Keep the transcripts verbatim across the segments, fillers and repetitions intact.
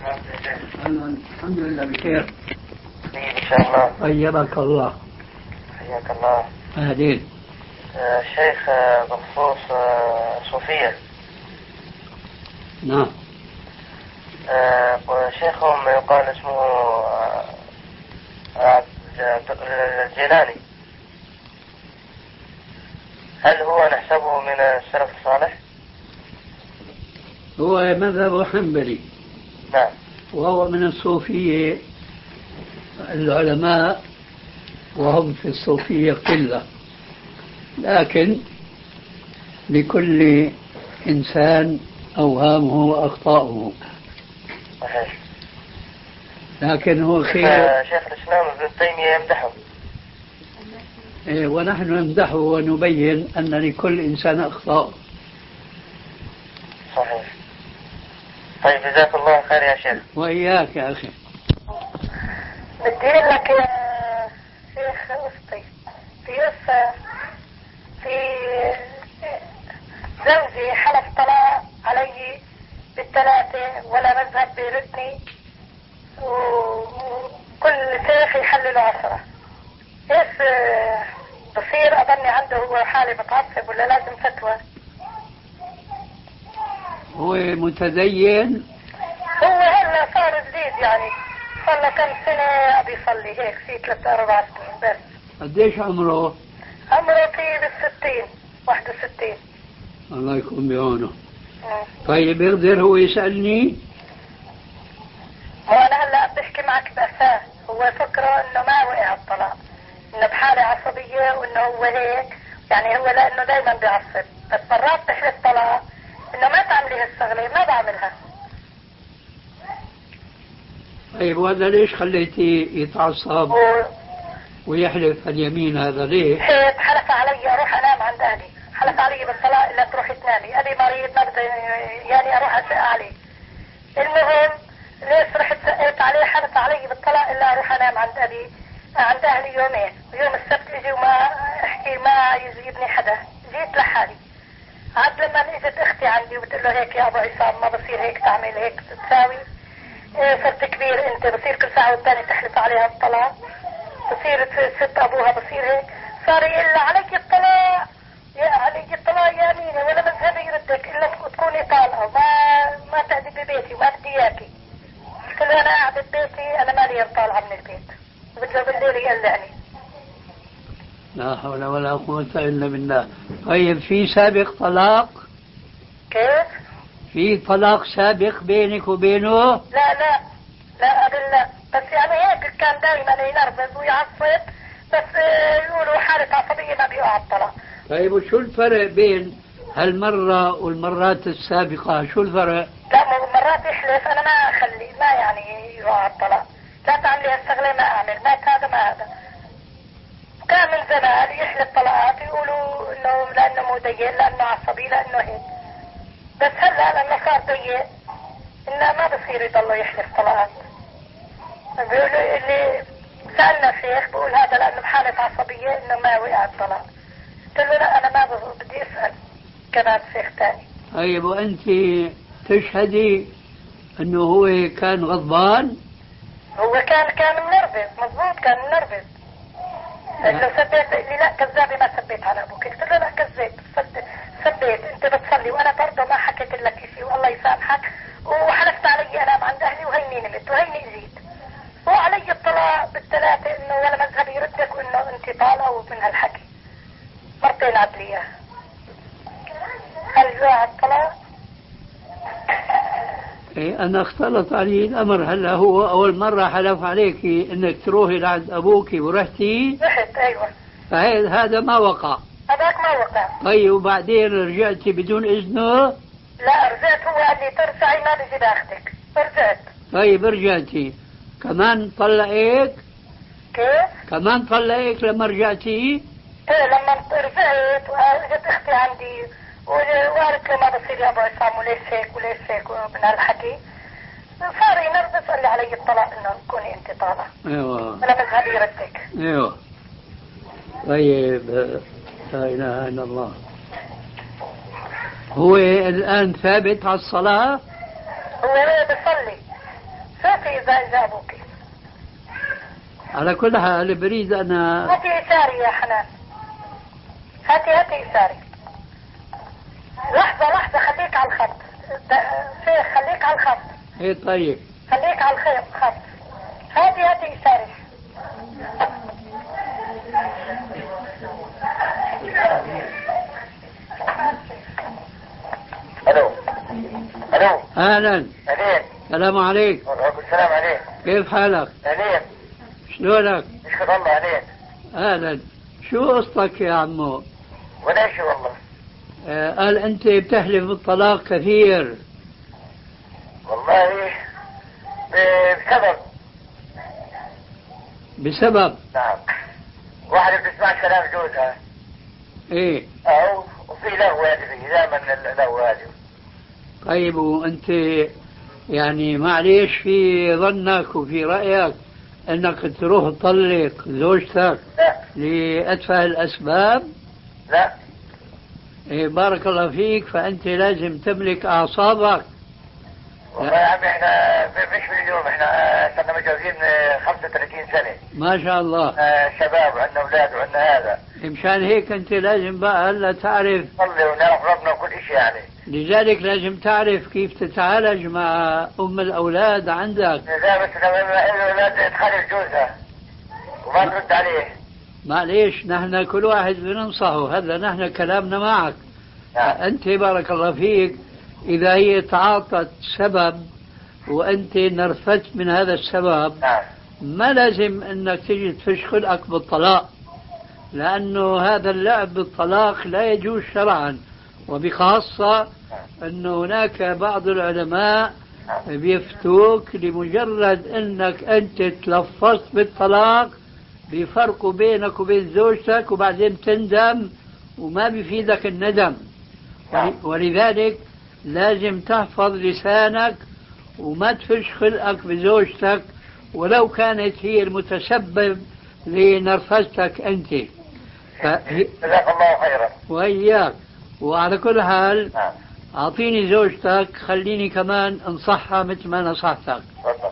الحمد لله بخير. طيب إن شاء الله. طيبك الله. حياك الله. أهلين. آه شيخ آه بخصوص آه صوفية. نعم. آه شيخهم يقال اسمه آه آه الجيلاني، هل هو نحسبه من السلف الصالح؟ هو مذهب حنبلي. نعم. وهو من الصوفية العلماء، وهم في الصوفية قلة، لكن لكل إنسان أوهامه وأخطاؤه. صحيح. لكن هو خير. شيخ الإسلام ابن تيمية يمدحه. إيه، ونحن نمدحه ونبين أن لكل إنسان أخطاء. صحيح. طيب جزاك الله خير يا شيخ. وإياك يا أخي. بدي أقول لك يا شيخ أسطي، في قصة في زوجي حلف طلاق علي بالثلاثة ولا مذهب بيردني، وكل شيخ يحلل عشرة. ايش بصير؟ اضلني عنده هو حالي متعصب ولا لازم فتوى؟ هو متدين؟ هو هلا صار جديد، يعني صار له كم سنة بيصلي هيك، في ثلاثة أربع سنين بس. قديش عمره؟ عمره في بالستين، واحد وستين. الله يكون بعونه. طيب يقدر هو يسألني؟ وانا هلا بحكي معك بأساس، هو فكره انه ما وقع الطلاق، انه بحالة عصبية وانه هو هيك، يعني هو لانه دايما بيعصب، بس مرات بحلف طلاق انه ما تعملي هالشغلة ما بعملها. طيب وهذا ليش خليتي يتعصب و... ويحلف اليمين هذا ليه؟ هيك حلف علي اروح انام عند اهلي، حلف علي بالطلاق الا تروحي تنامي، ابي مريض ما بدي يعني اروح اسأل عليه. المهم ليش رحت سألت عليه؟ حلف علي بالطلاق الا اروح انام عند ابي عند اهلي يومين، ويوم السبت اجي وما احكي ما يجيبني حدا، جيت لحالي. عاد لما اجت اختي عندي وبتقول له هيك يا ابو عصام ما بصير هيك تعمل هيك تساوي، إيه صرت كبير انت، بصير كل ساعة والتانية تحلف عليها الطلاق، بصير ست ابوها بصير هيك، صار يقول عليك الطلاق يا عليك الطلاق يا امينه ولا مذهبي يردك الا تكوني طالقه، ما ما تأذي ببيتي وما بدي اياكي. قلت له انا قاعده ببيتي، انا مالي طالعه من البيت، بده بالليل يقلعني. لا حول ولا قوة إلا بالله. طيب في سابق طلاق؟ كيف؟ في طلاق سابق بينك وبينه؟ لا لا لا قبل لا، بس يعني هيك كان دائما ينرفز ويعصب، بس يقولوا حالة عصبية ما بيقع الطلاق. طيب وشو الفرق بين هالمرة والمرات السابقة؟ شو الفرق؟ لا مرات يحلف انا ما اخلي، ما يعني يقع الطلاق، لا تعملي هالشغلة ما اعمل، ما هذا ما هذا. كان من زمان يحلف طلقات يقولوا انه لانه مدين لانه عصبي لانه هيك، بس هلا لانه صار ضيق انه ما بصير يضلوا يحلف طلقات. بيقولوا اللي سألنا الشيخ بقول هذا لانه بحالة عصبية انه ما وقع الطلاق. قلت له لا انا ما بدي اسأل كمان شيخ ثاني. طيب وانت تشهدي انه هو كان غضبان؟ هو كان كان منرفز، مضبوط كان منرفز. لو سبيت لي لا كذابي ما سبيت على ابوك، قلت له لا كذبت سبيت انت بتصلي وانا برضه ما حكيت لك شيء والله يسامحك، وحلفت علي انام عند اهلي وهيني نمت وهيني اجيت، وعلي الطلاق بالثلاثه انه ولا مذهب يردك وانه انت طالقه ومن هالحكي مرتين عدليه. هل جاء الطلاق؟ إيه أنا اختلط علي الأمر. هلا هو أول مرة حلف عليك إنك تروحي لعند أبوك ورحتي؟ رحت أيوة. فهذا هذا ما وقع. هذاك ما وقع. طيب وبعدين رجعتي بدون إذنه؟ لا رجعت، هو قال لي ترجعي ما بجي باخذك، رجعت. طيب رجعتي كمان طلقك؟ كيف؟ كمان طلقك لما رجعتي؟ ايه لما رجعت واجت اختي عندي وقالت له ما بصير يا ابو عصام وليش هيك وليش هيك من هالحكي، صار ينرفز قال لي علي الطلاق انه تكوني انت طالقه. ايوه. انا مذهبي يردك. ايوه. طيب لا اله الا الله. هو الان ثابت على الصلاه؟ هو بيصلي إذا إذا أبوك. على كل حال بريد أنا. هاتي يساري يا حنان. هاتي هاتي يساري. لحظة لحظة خليك على الخط. شيخ خليك على الخط. ايه طيب. خليك على الخط. هاتي هاتي يساري. الو الو اهلا. اهلين. السلام عليكم. وعليكم السلام عليك. كيف حالك؟ اهلين. شلونك؟ يشكر الله عليك. اهلا. شو قصتك يا عمو؟ ولا شيء والله. آه قال انت بتحلف بالطلاق كثير. والله بسبب بسبب نعم واحدة بتسمع كلام جوزها. ايه. او وفي لهو هذه دائما اللهو هذه. طيب وانت يعني معليش في ظنك وفي رأيك انك تروح تطلق زوجتك لا لأتفه الأسباب؟ لا. إيه بارك الله فيك. فأنت لازم تملك أعصابك. والله يا عمي احنا مش من اليوم، احنا صرنا متجوزين خمسة وثلاثين سنة. ما شاء الله. آه شباب وعندنا اولاد وعندنا هذا. مشان هيك انت لازم بقى هلا تعرف نصلي ونعرف ربنا وكل شيء يعني. لذلك لازم تعرف كيف تتعالج مع ام الاولاد عندك. إذا بس لما الاولاد تخالف جوزها وما ترد عليه. معليش نحن كل واحد بننصحه. هذا نحن كلامنا معك. نعم. انت بارك الله فيك اذا هي تعاطت سبب وانت نرفزت من هذا السبب نعم. ما لازم انك تجي تفش خلقك بالطلاق، لانه هذا اللعب بالطلاق لا يجوز شرعا، وبخاصة انه هناك بعض العلماء بيفتوك لمجرد انك انت تلفظت بالطلاق بيفرقوا بينك وبين زوجتك وبعدين تندم وما بيفيدك الندم. ولذلك لازم تحفظ لسانك وما تفش خلقك بزوجتك ولو كانت هي المتسبب لنرفزتك أنت. جزاك الله خيرا. وإياك. وعلى كل حال نعم. أعطيني زوجتك خليني كمان انصحها مثل ما نصحتك. تفضل.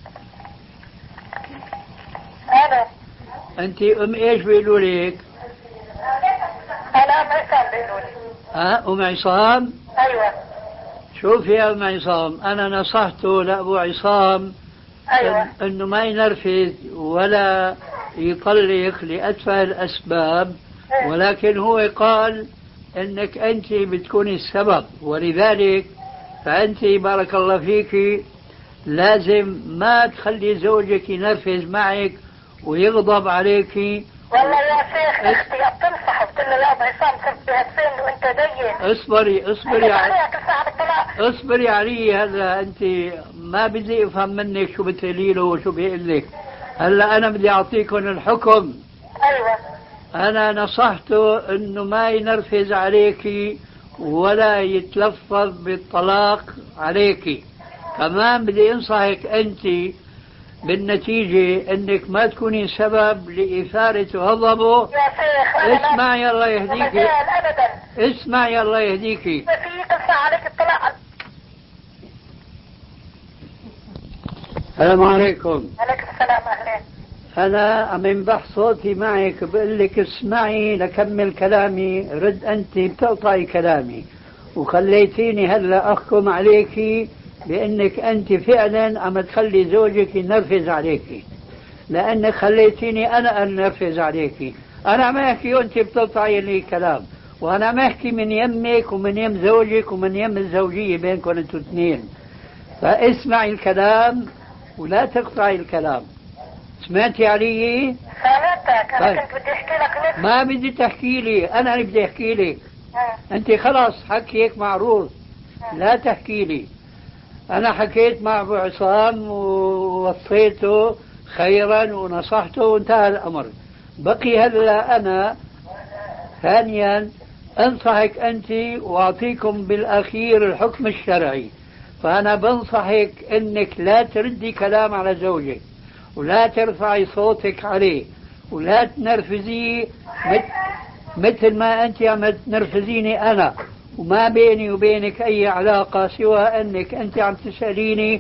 أنا أنت أم إيش بيقولوا لك؟ أنا أم عصام بيقولوا لي. أه أم عصام؟ أيوة. شوف يا أم عصام، أنا نصحته لأبو عصام أيوة. أنه ما ينرفز ولا يطلق لأتفه الأسباب، ولكن هو قال أنك أنت بتكوني السبب، ولذلك فأنت بارك الله فيك لازم ما تخلي زوجك ينرفز معك ويغضب عليك. والله يا شيخ اختي بتنصحه بتقول له يا ابو عصام صرت بهالسن وانت ضيق. اصبري اصبري عليك ساعة الطلاق. اصبري علي. هلا انت ما بدي افهم منك شو بتقولي له وشو بيقول لك. هلا انا بدي اعطيكم الحكم. ايوه. انا نصحته انه ما ينرفز عليك ولا يتلفظ بالطلاق عليك. كمان بدي انصحك انت بالنتيجة انك ما تكوني سبب لإثارة غضبه. يا شيخ اسمعي الله يهديك. ابدا. اسمعي الله يهديك. ما في قصة عليك الطلاق. السلام عليكم. عليكم السلام اهلين. انا عم ينبح صوتي معك بقول لك اسمعي لكمل كلامي. رد انت بتقطعي كلامي وخليتيني هلا احكم عليكي بأنك أنت فعلا عم تخلي زوجك ينرفز عليك، لأنك خليتيني أنا أنرفز عليك. أنا عم أحكي وأنت بتقطعي لي كلام، وأنا عم أحكي من يمك ومن يم زوجك ومن يم الزوجية بينكم أنتوا اثنين. فاسمعي الكلام ولا تقطعي الكلام. سمعتي علي؟ سمعتك. أنا طيب. كنت بدي أحكي لك نص. ما بدي تحكي لي، أنا اللي بدي أحكي لك. أنت خلاص حكيك معروض، لا تحكي لي. أنا حكيت مع أبو عصام ووصيته خيرا ونصحته وانتهى الأمر. بقي هلا أنا ثانيا أنصحك أنت وأعطيكم بالأخير الحكم الشرعي. فأنا بنصحك أنك لا تردي كلام على زوجك ولا ترفعي صوتك عليه ولا تنرفزيه مثل ما أنت عم تنرفزيني أنا، وما بيني وبينك أي علاقة سوى أنك أنت عم تسأليني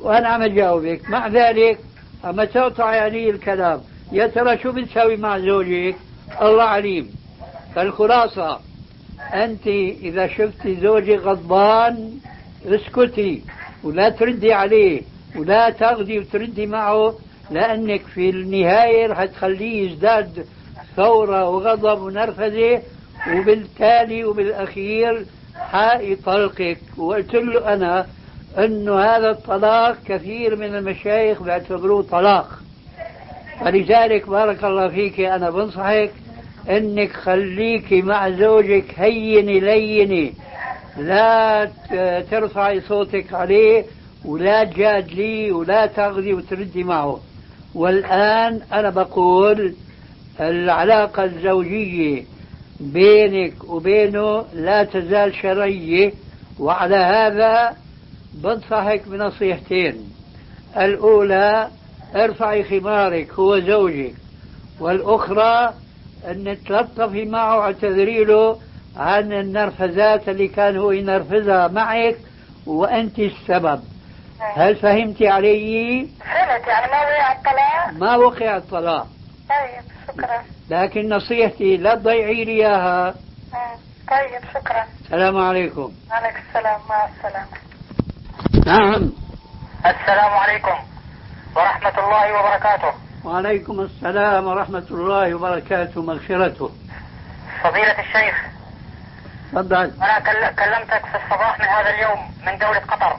وأنا عم أجاوبك. مع ذلك أما تقطع يعني الكلام، يا ترى شو بتسوي مع زوجك؟ الله عليم. فالخلاصة أنت إذا شفتي زوجك غضبان اسكتي ولا تردي عليه ولا تاخذي وتردي معه، لأنك في النهاية رح تخليه يزداد ثورة وغضب ونرفزة، وبالتالي وبالأخير حيطلقك. وقلت له أنا أنه هذا الطلاق كثير من المشايخ بيعتبروه طلاق. فلذلك بارك الله فيك أنا بنصحك أنك خليكي مع زوجك هيني ليني، لا ترفعي صوتك عليه ولا تجادلي ولا تاخذي وتردي معه. والآن أنا بقول العلاقة الزوجية بينك وبينه لا تزال شرعية، وعلى هذا بنصحك بنصيحتين. الأولى ارفعي خمارك هو زوجك، والأخرى أن تلطفي معه واعتذري له عن النرفزات اللي كان هو ينرفزها معك وأنت السبب. هل فهمتي علي؟ فهمت، يعني ما وقع الطلاق؟ ما وقع الطلاق. طيب شكرا. لكن نصيحتي لا تضيعي لي إياها. طيب شكرا. السلام عليكم. عليكم السلام، مع السلامة. نعم. السلام عليكم ورحمة الله وبركاته. وعليكم السلام ورحمة الله وبركاته مغفرته. فضيلة الشيخ، تفضل. أنا كلمتك في الصباح من هذا اليوم من دولة قطر.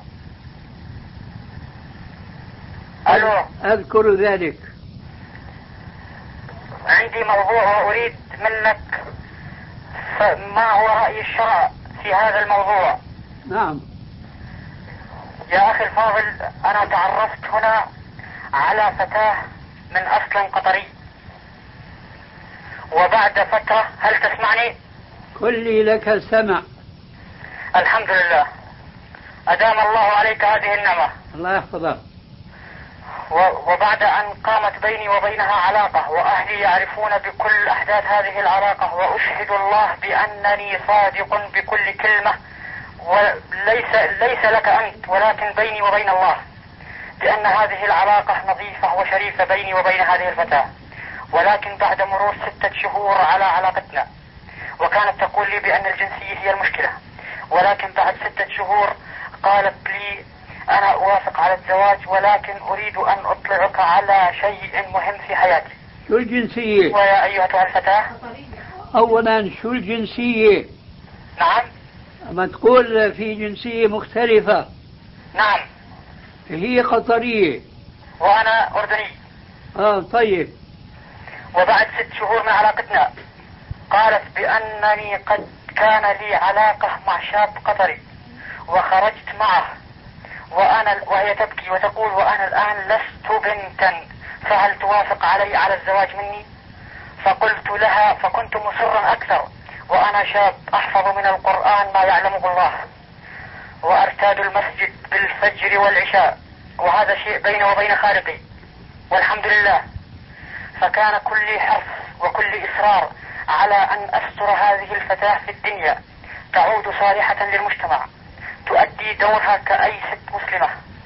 ألو. أذكر ذلك. عندي موضوع وأريد منك ما هو رأي الشرع في هذا الموضوع. نعم. يا أخي الفاضل، أنا تعرفت هنا على فتاة من أصل قطري، وبعد فترة، هل تسمعني؟ كلي لك السمع. الحمد لله، أدام الله عليك هذه النعمة. الله يحفظك. وبعد أن قامت بيني وبينها علاقة، وأهلي يعرفون بكل أحداث هذه العلاقة، وأشهد الله بأنني صادق بكل كلمة، وليس ليس لك أنت ولكن بيني وبين الله، بأن هذه العلاقة نظيفة وشريفة بيني وبين هذه الفتاة. ولكن بعد مرور ستة شهور على علاقتنا، وكانت تقول لي بأن الجنسية هي المشكلة، ولكن بعد ستة شهور قالت لي أنا أوافق على الزواج، ولكن أريد أن أطلعك على شيء مهم في حياتي. شو الجنسية؟ ويا أيتها الفتاة، أولا شو الجنسية؟ نعم. أما تقول في جنسية مختلفة. نعم. هي قطرية وأنا أردني. آه طيب. وبعد ست شهور من علاقتنا قالت بأنني قد كان لي علاقة مع شاب قطري وخرجت معه، وأنا وهي تبكي وتقول وأنا الآن لست بنتا، فهل توافق علي على الزواج مني؟ فقلت لها، فكنت مصرا أكثر، وأنا شاب أحفظ من القرآن ما يعلمه الله، وأرتاد المسجد بالفجر والعشاء، وهذا شيء بيني وبين خالقي والحمد لله. فكان كل حرص وكل إصرار على أن أستر هذه الفتاة في الدنيا، تعود صالحة للمجتمع، تؤدي دورها كأي ست مسلمة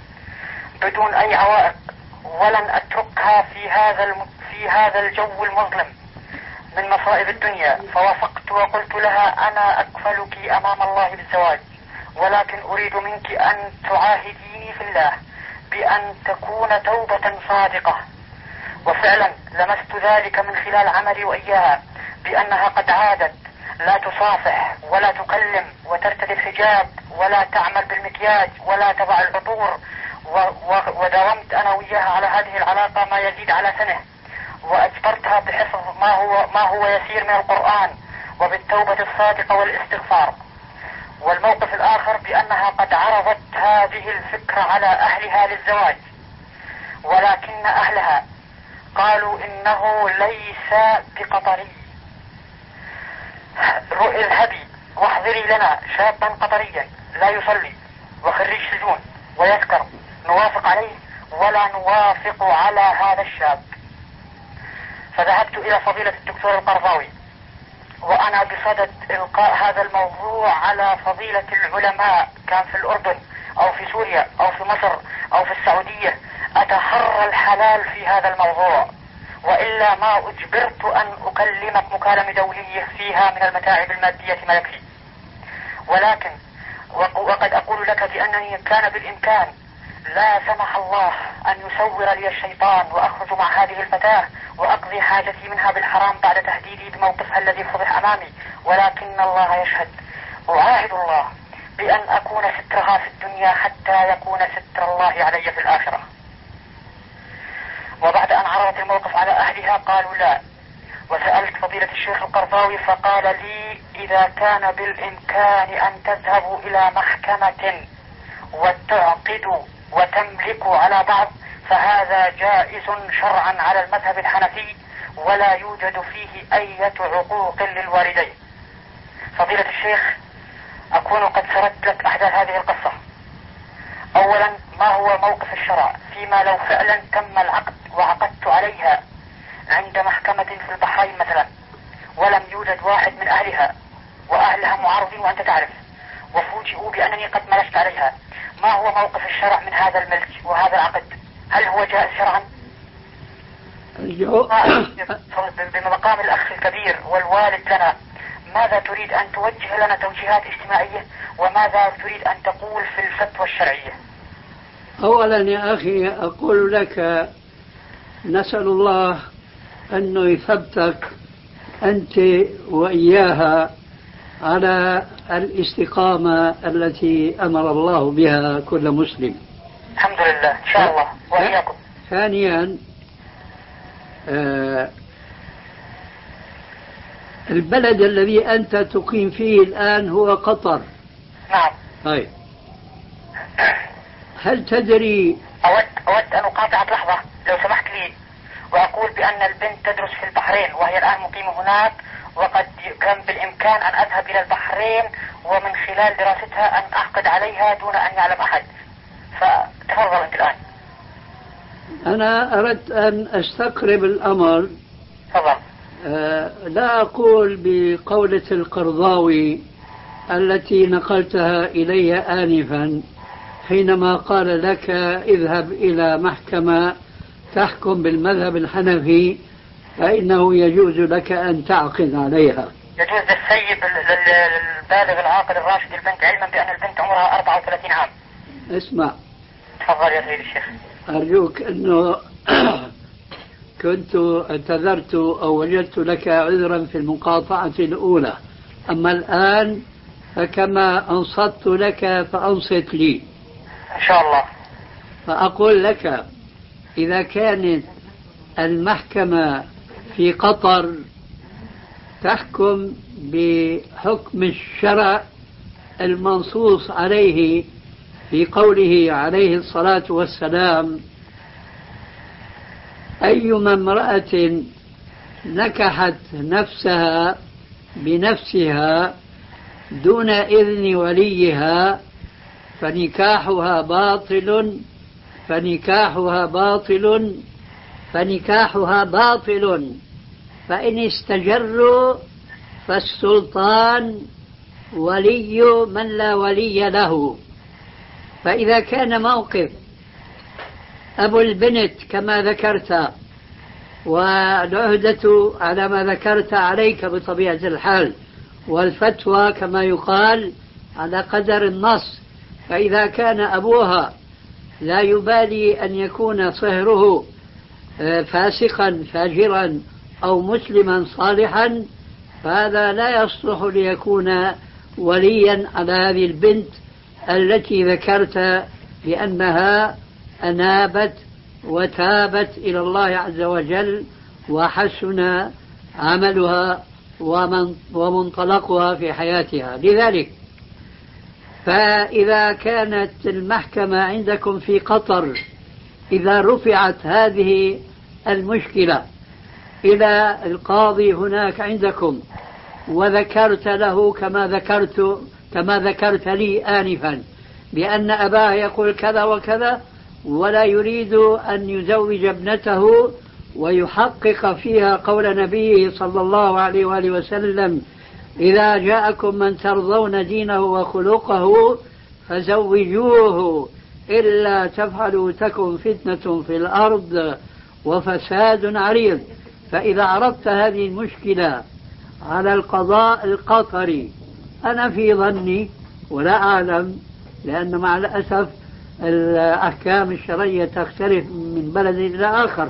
بدون أي عوائق، ولن أتركها في هذا الم... في هذا الجو المظلم من مصائب الدنيا. فوافقت وقلت لها أنا أكفلك أمام الله بالزواج، ولكن أريد منك أن تعاهديني في الله بأن تكون توبة صادقة. وفعلا لمست ذلك من خلال عملي وإياها، بأنها قد عادت لا تصافح ولا تكلم وترتدي الحجاب ولا تعمل بالمكياج ولا تضع العطور. وداومت أنا وإياها على هذه العلاقة ما يزيد على سنة، وأجبرتها بحفظ ما هو ما هو يسير من القرآن وبالتوبة الصادقة والاستغفار. والموقف الآخر بأنها قد عرضت هذه الفكرة على أهلها للزواج، ولكن أهلها قالوا إنه ليس بقطري، اذهبي واحضري لنا شابا قطريا لا يصلي وخريج سجون ويسكر، نوافق عليه ولا نوافق على هذا الشاب. فذهبت إلى فضيلة الدكتور القرضاوي، وأنا بصدد إلقاء هذا الموضوع على فضيلة العلماء كان في الأردن أو في سوريا أو في مصر أو في السعودية أتحرى الحلال في هذا الموضوع، وإلا ما أجبرت أن أكلمك مكالمة دولية فيها من المتاعب المادية ما يكفي. ولكن وقد أقول لك بأنني كان بالإمكان لا سمح الله أن يسور لي الشيطان وأخرج مع هذه الفتاة وأقضي حاجتي منها بالحرام بعد تهديدي بموقفها الذي فضح أمامي، ولكن الله يشهد. أعاهد الله بأن أكون سترها في الدنيا حتى يكون ستر الله علي في الآخرة. وبعد أن عرضت الموقف على أهلها قالوا لا، وسألت فضيلة الشيخ القرضاوي فقال لي إذا كان بالإمكان أن تذهبوا إلى محكمة وتعقدوا وتملكوا على بعض فهذا جائز شرعا على المذهب الحنفي ولا يوجد فيه أي عقوق للوالدين. فضيلة الشيخ، أكون قد سردت لك أحداث هذه القصة. أولا، ما هو موقف الشرع فيما لو فعلا تم العقد وعقدت عليها عند محكمة في البحرين مثلا ولم يوجد واحد من أهلها وأهلها معارضين وأنت تعرف، وفوجئوا بأنني قد ملكت عليها، ما هو موقف الشرع من هذا الملك وهذا العقد؟ هل هو جائز شرعا؟ بمقام الأخ الكبير والوالد لنا، ماذا تريد أن توجه لنا توجيهات اجتماعية وماذا تريد أن تقول في الفتوى الشرعية؟ أولا يا أخي أقول لك نسأل الله أنه يثبتك أنت وإياها على الاستقامة التي أمر الله بها كل مسلم. الحمد لله إن شاء الله وإياكم. ثانيا، آه البلد الذي أنت تقيم فيه الآن هو قطر. نعم. طيب، هل تدري؟ أود, أود أن أقاطعك لحظة لو سمحت لي وأقول بأن البنت تدرس في البحرين وهي الآن مقيمة هناك، وقد كان بالإمكان أن أذهب إلى البحرين ومن خلال دراستها أن أعقد عليها دون أن يعلم أحد. فتفضل أنت الآن. أنا أردت أن أستقرب الأمر. تفضل. أه لا أقول بقولة القرضاوي التي نقلتها إلي آنفا حينما قال لك اذهب إلى محكمة تحكم بالمذهب الحنفي فإنه يجوز لك أن تعقد عليها. يجوز للسيد البالغ العاقل الراشد البنت، علما بأن البنت عمرها أربعة وثلاثين عام. اسمع. تفضل يا سيدي الشيخ. أرجوك أنه كنت اعتذرت أو وجدت لك عذرا في المقاطعة الأولى، أما الآن فكما أنصت لك فأنصت لي إن شاء الله. فأقول لك إذا كانت المحكمة في قطر تحكم بحكم الشرع المنصوص عليه في قوله عليه الصلاة والسلام أيما امرأة نكحت نفسها بنفسها دون إذن وليها فنكاحها باطل فنكاحها باطل فنكاحها باطل فإن استجروا فالسلطان ولي من لا ولي له. فإذا كان موقف أبو البنت كما ذكرت والعهدة على ما ذكرت عليك بطبيعة الحال والفتوى كما يقال على قدر النص، فإذا كان أبوها لا يبالي أن يكون صهره فاسقا فاجرا أو مسلما صالحا فهذا لا يصلح ليكون وليا على هذه البنت التي ذكرت بأنها أنابت وتابت إلى الله عز وجل وحسن عملها ومنطلقها في حياتها. لذلك فإذا كانت المحكمة عندكم في قطر إذا رفعت هذه المشكلة إلى القاضي هناك عندكم وذكرت له كما ذكرت كما ذكرت لي آنفا بأن أباه يقول كذا وكذا ولا يريد أن يزوج ابنته ويحقق فيها قول نبيه صلى الله عليه وآله وسلم إذا جاءكم من ترضون دينه وخلقه فزوجوه إلا تفعلوا تكن فتنة في الأرض وفساد عريض. فإذا عرضت هذه المشكلة على القضاء القطري، أنا في ظني ولا أعلم، لأن مع الأسف الأحكام الشرعية تختلف من بلد إلى آخر،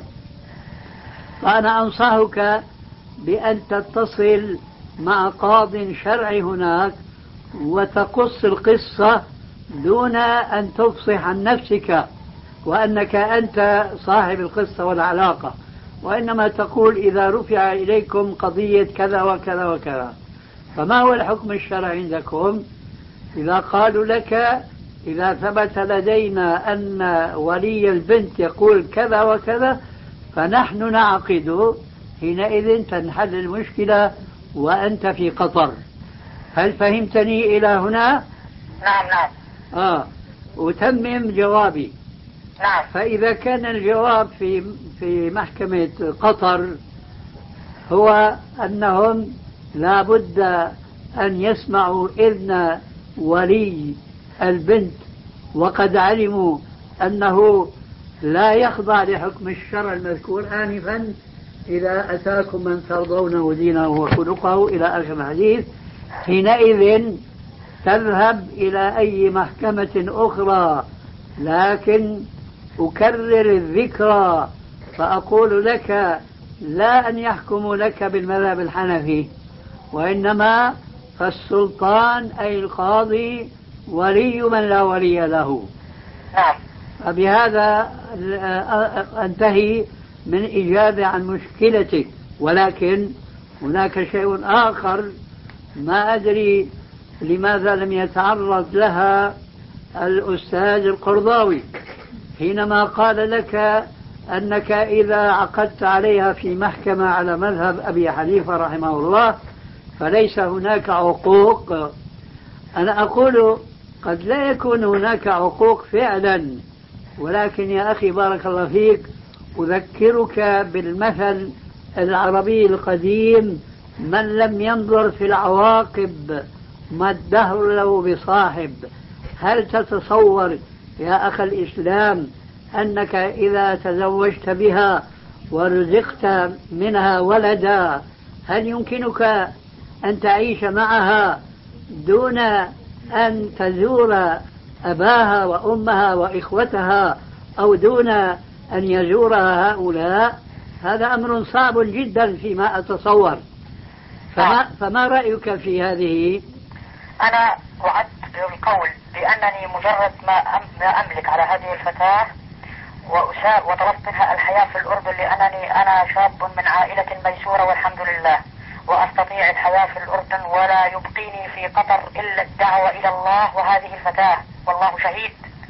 فأنا أنصحك بأن تتصل مع قاض شرعي هناك وتقص القصة دون أن تفصح عن نفسك وأنك أنت صاحب القصة والعلاقة، وإنما تقول إذا رفع إليكم قضية كذا وكذا وكذا. فما هو الحكم الشرعي عندكم؟ إذا قالوا لك إذا ثبت لدينا أن ولي البنت يقول كذا وكذا فنحن نعقد، حينئذ تنحل المشكلة وأنت في قطر. هل فهمتني إلى هنا؟ نعم نعم. آه وتمم جوابي. نعم. فإذا كان الجواب في في محكمة قطر هو أنهم لا بد أن يسمعوا إذن ولي البنت، وقد علموا أنه لا يخضع لحكم الشرع المذكور آنفا إذا أتاكم من ترضونه دينه وخلقه إلى آخر الحديث، حينئذ تذهب إلى أي محكمة أخرى. لكن أكرر الذكرى فأقول لك لا أن يحكموا لك بالمذهب الحنفي، وإنما فالسلطان أي القاضي ولي من لا ولي له. نعم. فبهذا أنتهي من إجابة عن مشكلتك، ولكن هناك شيء آخر ما أدري لماذا لم يتعرض لها الأستاذ القرضاوي حينما قال لك أنك إذا عقدت عليها في محكمة على مذهب أبي حنيفة رحمه الله فليس هناك عقوق. أنا أقول قد لا يكون هناك عقوق فعلا، ولكن يا أخي بارك الله فيك أذكرك بالمثل العربي القديم: من لم ينظر في العواقب ما الدهر له بصاحب. هل تتصور يا أخ الإسلام أنك إذا تزوجت بها ورزقت منها ولدا هل يمكنك أن تعيش معها دون أن تزور أباها وأمها وإخوتها أو دون أن يزورها هؤلاء؟ هذا أمر صعب جدا فيما أتصور. فما, فما رأيك في هذه؟ أنا وعدت بالقول بأنني مجرد ما أملك على هذه الفتاة وطلبت منها الحياة في الأردن، لأنني أنا شاب من عائلة ميسورة والحمد لله، وأستطيع الحياة في الأردن ولا يبقيني في قطر إلا الدعوة إلى الله وهذه الفتاة، والله شهيد.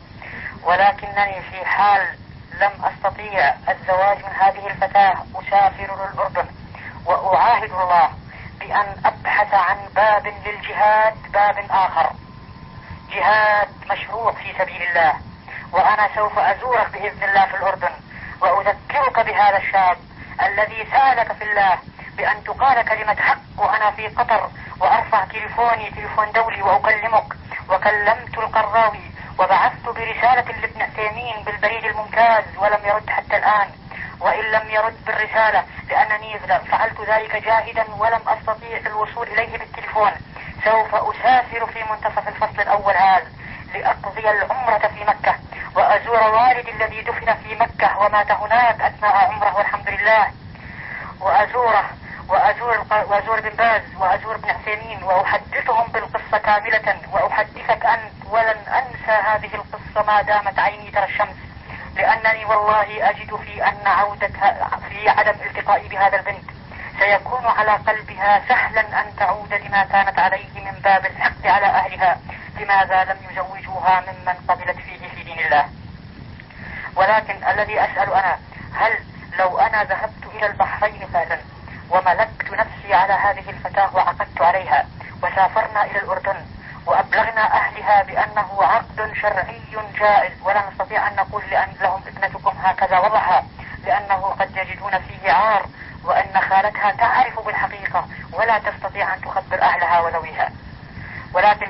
ولكنني في حال لم أستطيع الزواج من هذه الفتاة أسافر للأردن وأعاهد الله بأن أبحث عن باب للجهاد، باب آخر، جهاد مشروع في سبيل الله. وأنا سوف أزورك بإذن الله في الأردن وأذكرك بهذا الشاب الذي سألك في الله بأن تقال كلمة حق وأنا في قطر، وأرفع تليفوني تليفون دولي وأكلمك. وكلمت القرضاوي وبعثت برسالة لابن عثيمين بالبريد الممتاز ولم يرد حتى الآن، وإن لم يرد بالرسالة لأنني فعلت ذلك جاهدا ولم أستطيع الوصول إليه بالتليفون، سوف أسافر في منتصف الفصل الأول هذا لأقضي العمرة في مكة وأزور والدي الذي دفن في مكة ومات هناك أثناء عمره والحمد لله، وأزوره وأزور وأزور بن باز وأزور ابن عثيمين وأحدثهم بالقصة كاملة، وأحدثك أنت ولن أنسى هذه القصة ما دامت عيني ترى الشمس، لأنني والله أجد في أن عودتها في عدم التقائي بهذا البنت سيكون على قلبها سهلا أن تعود لما كانت عليه من باب الحق على أهلها، لماذا لم يزوجوها ممن قبلت فيه في دين الله. ولكن الذي أسأل أنا، هل لو أنا ذهبت إلى البحرين فعلا وملكت نفسي على هذه الفتاة وعقدت عليها وسافرنا إلى الأردن وأبلغنا أهلها بأنه عقد شرعي جائز، ولا نستطيع أن نقول لأن لهم ابنتكم هكذا وضعها، لأنه قد يجدون فيه عار، وأن خالتها تعرف بالحقيقة ولا تستطيع أن تخبر أهلها وذويها. ولكن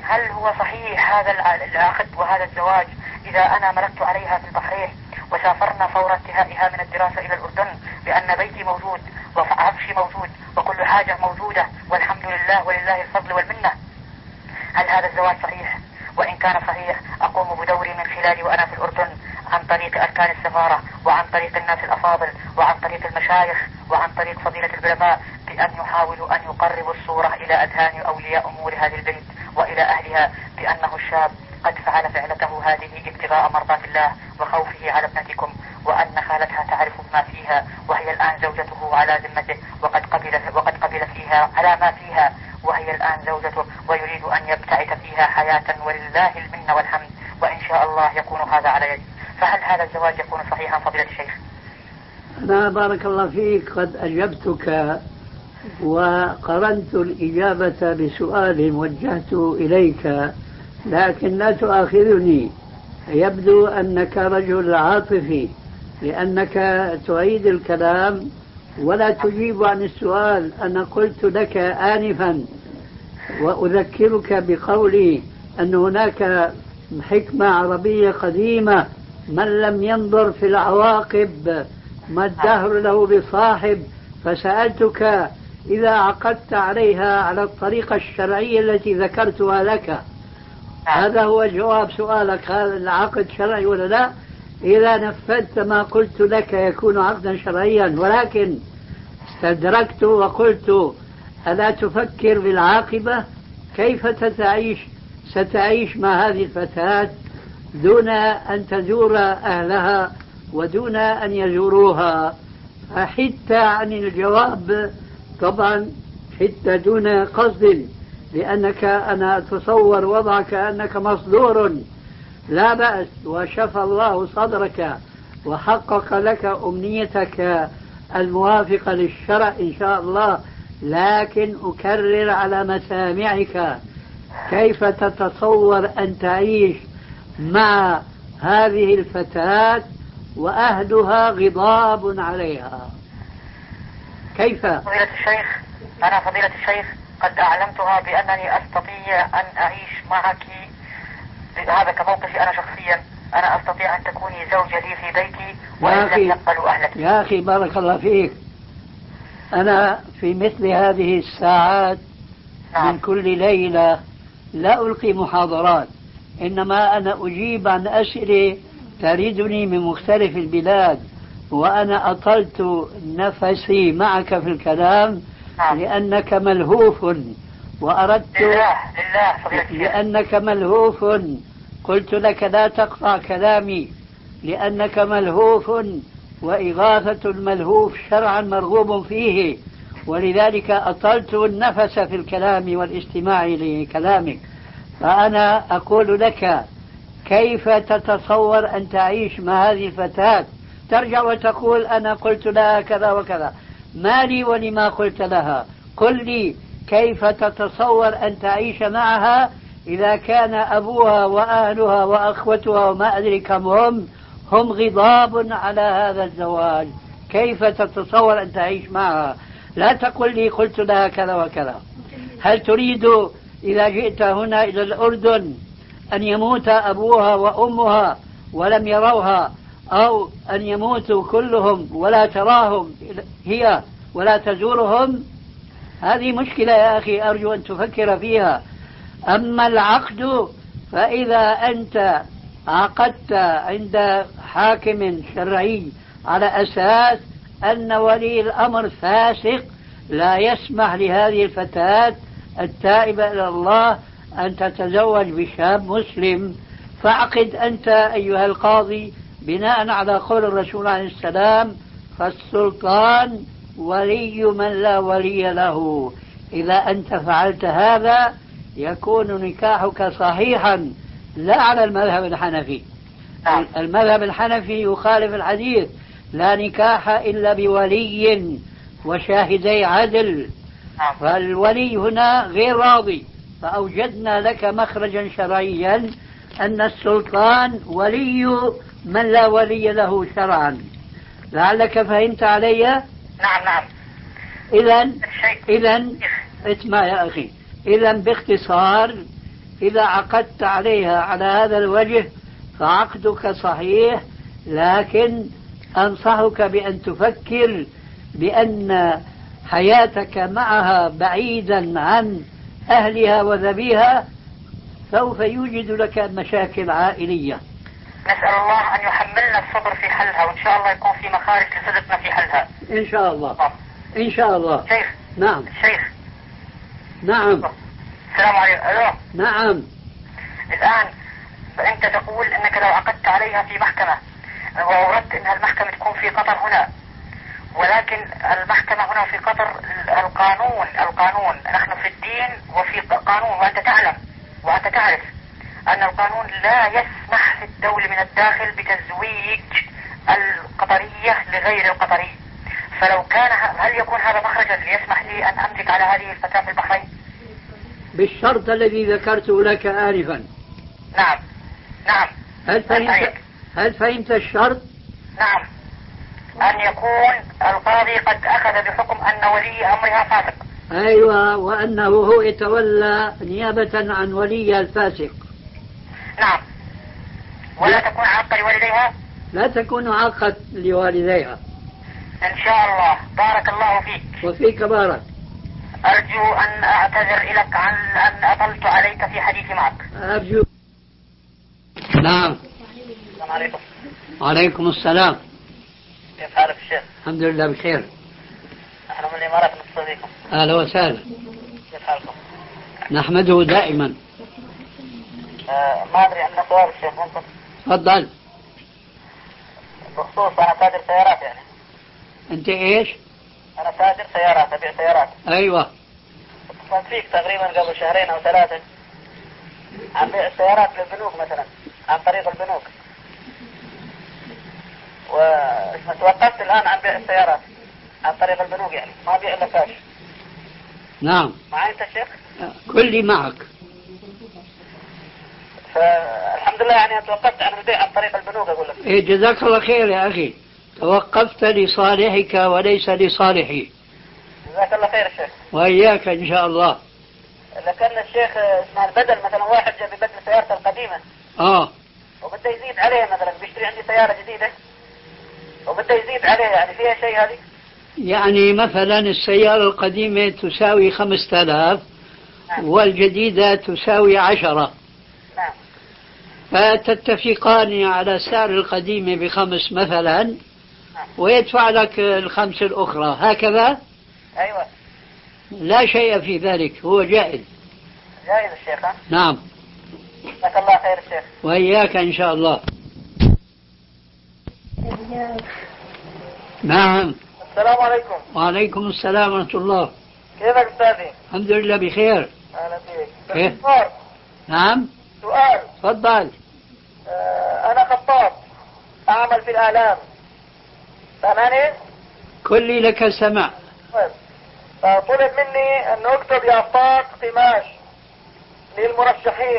هل هو صحيح هذا العقد وهذا الزواج إذا أنا ملكت عليها في البحرين وسافرنا فور انتهائها من الدراسة إلى الأردن بأن بيتي موجود وعفشي موجود وكل حاجة موجودة والحمد لله ولله الفضل والمنة؟ هل هذا الزواج صحيح؟ وإن كان صحيح أقوم بدوري من خلالي وأنا في الأردن عن طريق أركان السفارة وعن طريق الناس الأفاضل وعن طريق المشايخ وعن طريق فضيلة العلماء بأن يحاولوا أن يقربوا الصورة إلى أذهان أولياء أمور هذه البنت وإلى أهلها بأنه الشاب قد فعل فعلته هذه ابتغاء مرضات الله وخوفه على ابنتكم، وأن خالتها تعرف ما فيها وهي الآن زوجته على ذمته وقد قبل وقد قبل فيها على ما فيها وهي الآن زوجته ويريد أن يبتعث فيها حياة ولله المنة والحمد، وإن شاء الله يكون هذا على يدي. فهل هذا الزواج يكون صحيحا فضيلة الشيخ؟ أنا بارك الله فيك قد أجبتك وقرنت الإجابة بسؤال وجهته إليك، لكن لا تؤاخذني، يبدو أنك رجل عاطفي لأنك تعيد الكلام ولا تجيب عن السؤال. أنا قلت لك آنفا وأذكرك بقولي أن هناك حكمة عربية قديمة: من لم ينظر في العواقب ما الدهر له بصاحب. فسألتك إذا عقدت عليها على الطريقة الشرعية التي ذكرتها لك، هذا هو جواب سؤالك، هذا العقد شرعي ولا لا؟ إذا نفذت ما قلت لك يكون عقدا شرعيا، ولكن استدركت وقلت ألا تفكر بالعاقبة؟ كيف تتعيش ستعيش مع هذه الفتاة دون أن تزور أهلها ودون أن يزوروها؟ حتى عن الجواب طبعا، حتى دون قصد، لأنك أنا أتصور وضعك أنك مصدور، لا بأس، وشفى الله صدرك وحقق لك أمنيتك الموافقة للشرع إن شاء الله. لكن أكرر على مسامعك: كيف تتصور أن تعيش مع هذه الفتاة وأهلها غضاب عليها؟ كيف؟ فضيلة الشيخ، أنا فضيلة الشيخ قد أعلمتها بأنني أستطيع أن أعيش معك، هذا كموقفي أنا شخصيا، أنا أستطيع أن تكوني زوجة لي في بيتي وإن لم يقبلوا أهلك. يا أخي بارك الله فيك، أنا في مثل هذه الساعات نعم. من كل ليلة لا ألقي محاضرات، إنما أنا أجيب عن أسئلة تردني من مختلف البلاد، وأنا أطلت نفسي معك في الكلام نعم. لأنك ملهوف، وأردت لله لله لأنك ملهوف، قلت لك لا تقطع كلامي لأنك ملهوف، وإغاثة الملهوف شرعا مرغوب فيه، ولذلك أطلت النفس في الكلام والاستماع لكلامك. فأنا أقول لك: كيف تتصور أن تعيش مع هذه الفتاة؟ ترجع وتقول أنا قلت لها كذا وكذا. ما لي ولما قلت لها؟ قل لي كيف تتصور أن تعيش معها إذا كان أبوها وأهلها وأخوتها وما أدري كم هم هم غضاب على هذا الزواج؟ كيف تتصور أن تعيش معها؟ لا تقل لي قلت لها كذا وكذا. هل تريد إذا جئت هنا إلى الأردن أن يموت أبوها وأمها ولم يروها، أو أن يموتوا كلهم ولا تراهم هي ولا تزورهم؟ هذه مشكلة يا أخي، أرجو أن تفكر فيها. أما العقد فإذا أنت عقدت عند حاكم شرعي على أساس أن ولي الأمر فاسق لا يسمح لهذه الفتاة التائبة إلى الله أن تتزوج بشاب مسلم، فاعقد أنت أيها القاضي بناء على قول الرسول عليه السلام: فالسلطان ولي من لا ولي له. إذا أنت فعلت هذا يكون نكاحك صحيحا، لا على المذهب الحنفي. المذهب الحنفي يخالف الحديث: لا نكاح إلا بولي وشاهدي عدل. فالولي هنا غير راضي، فأوجدنا لك مخرجا شرعيا أن السلطان ولي من لا ولي له شرعا. لعلك فهمت علي؟ نعم نعم. إذن إذن اسمع يا أخي، إذن باختصار إذا عقدت عليها على هذا الوجه فعقدك صحيح، لكن أنصحك بأن تفكر بأن حياتك معها بعيدا عن أهلها وذبيها سوف يوجد لك مشاكل عائلية. نسأل الله أن يحملنا الصبر في حلها، وإن شاء الله يكون في مخارج لصدقنا في حلها إن شاء الله. إن شاء الله. شيخ. نعم. شيخ. نعم. السلام عليكم. ألو. نعم. الآن فأنت تقول أنك لو عقدت عليها في محكمة وأردت أن المحكمة تكون في قطر هنا، ولكن المحكمة هنا في قطر القانون القانون نحن في الدين وفي قانون، وأنت تعلم وأنت تعرف أن القانون لا يسمح في الدولة من الداخل بتزويج القطرية لغير القطري. فلو كان هل يكون هذا مخرجا ليسمح لي أن أمسك على هذه الفتاة في البحرين؟ بالشرط الذي ذكرته لك آنفا. نعم نعم. هل فهمت هل فهمت الشرط؟ نعم. أن يكون القاضي قد أخذ بحكم أن ولي أمرها فاسق. أيوة، وأنه هو يتولى نيابة عن ولي الفاسق. نعم. ولا تكون عاقة لوالديها؟ لا تكون عاقة لوالديها إن شاء الله. بارك الله فيك. وفيك بارك. أرجو أن أعتذر لك عن أن أطلت عليك في حديثي معك. أرجو. نعم. السلام عليكم. وعليكم السلام. كيف حالك الشيخ؟ الحمد لله بخير. نحن من الإمارات نتصل بكم. أهلا وسهلا. كيف حالكم؟ نحمده دائما. آه ما أدري عندنا سؤال الشيخ ممكن؟ تفضل. بخصوص أنا تاجر سيارات يعني. أنت إيش؟ أنا تاجر سيارات، أبيع سيارات. أيوة. اتصلت فيك تقريبا قبل شهرين أو ثلاثة عن بيع السيارات للبنوك مثلا عن طريق البنوك، وتوقفت الآن عن بيع السيارات عن طريق البنوك، يعني ما بيع إلا كاش. نعم. معي أنت الشيخ؟ كلي معك. فالحمد لله يعني توقفت عن البيع عن طريق البنوك أقول لك. إيه جزاك الله خير يا أخي، توقفت لصالحك وليس لصالحي. جزاك الله خير الشيخ. وإياك إن شاء الله. لكن الشيخ اسمه البدل مثلا، واحد جاب بدل سيارته القديمة آه وبده يزيد عليه، مثلا بيشتري عندي سيارة جديدة وبده يزيد عليه، يعني فيها شيء هذه؟ يعني مثلا السيارة القديمة تساوي خمسة آلاف. نعم. والجديدة تساوي عشرة. نعم. فتتفقان على سعر القديمة بخمس مثلا. نعم. ويدفع لك الخمس الأخرى هكذا. أيوة. لا شيء في ذلك، هو جائز. جائز الشيخ. ها؟ نعم. جزاك الله خير الشيخ. وإياك إن شاء الله. نعم. السلام عليكم. وعليكم السلام ورحمة الله. كيفك أستاذي؟ الحمد لله بخير. أهلا فيك. كيف؟ سؤال. نعم. سؤال. تفضل. آه أنا خطاط أعمل في الإعلام، سامعني؟ كلي لك السمع. طيب. فطلب مني أن أكتب يافطات قماش للمرشحين،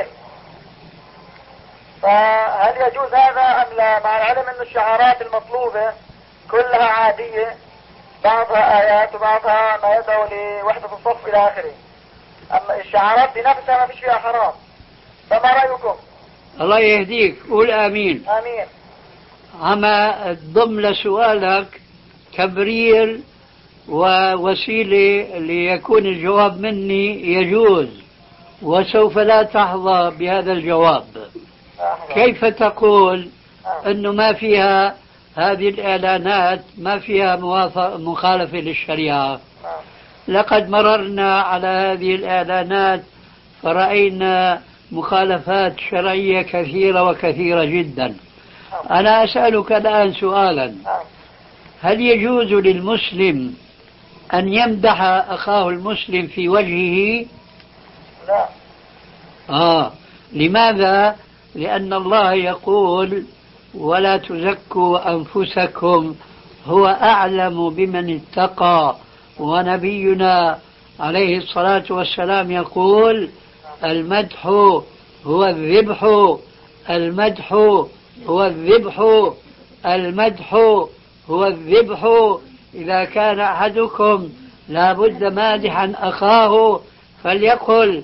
فهل يجوز هذا أم لا؟ مع العلم أن الشعارات المطلوبة كلها عادية، بعضها آيات وبعضها ما يدعو لوحدة الصف إلى آخره، أما الشعارات بنفسها ما فيش فيها حرام، فما رأيكم؟ الله يهديك، قول آمين. آمين. عما ضم لسؤالك تبرير ووسيلة ليكون الجواب مني يجوز، وسوف لا تحظى بهذا الجواب. كيف تقول أنه ما فيها هذه الإعلانات ما فيها مخالفة للشريعة؟ لقد مررنا على هذه الإعلانات فرأينا مخالفات شرعية كثيرة وكثيرة جدا. أنا أسألك الآن سؤالا: هل يجوز للمسلم أن يمدح أخاه المسلم في وجهه؟ لا. آه لماذا؟ لأن الله يقول: ولا تزكوا أنفسكم هو أعلم بمن اتقى. ونبينا عليه الصلاة والسلام يقول: المدح هو الذبح، المدح هو الذبح، المدح هو الذبح. إذا كان أحدكم لا بد مادحا أخاه فليقل: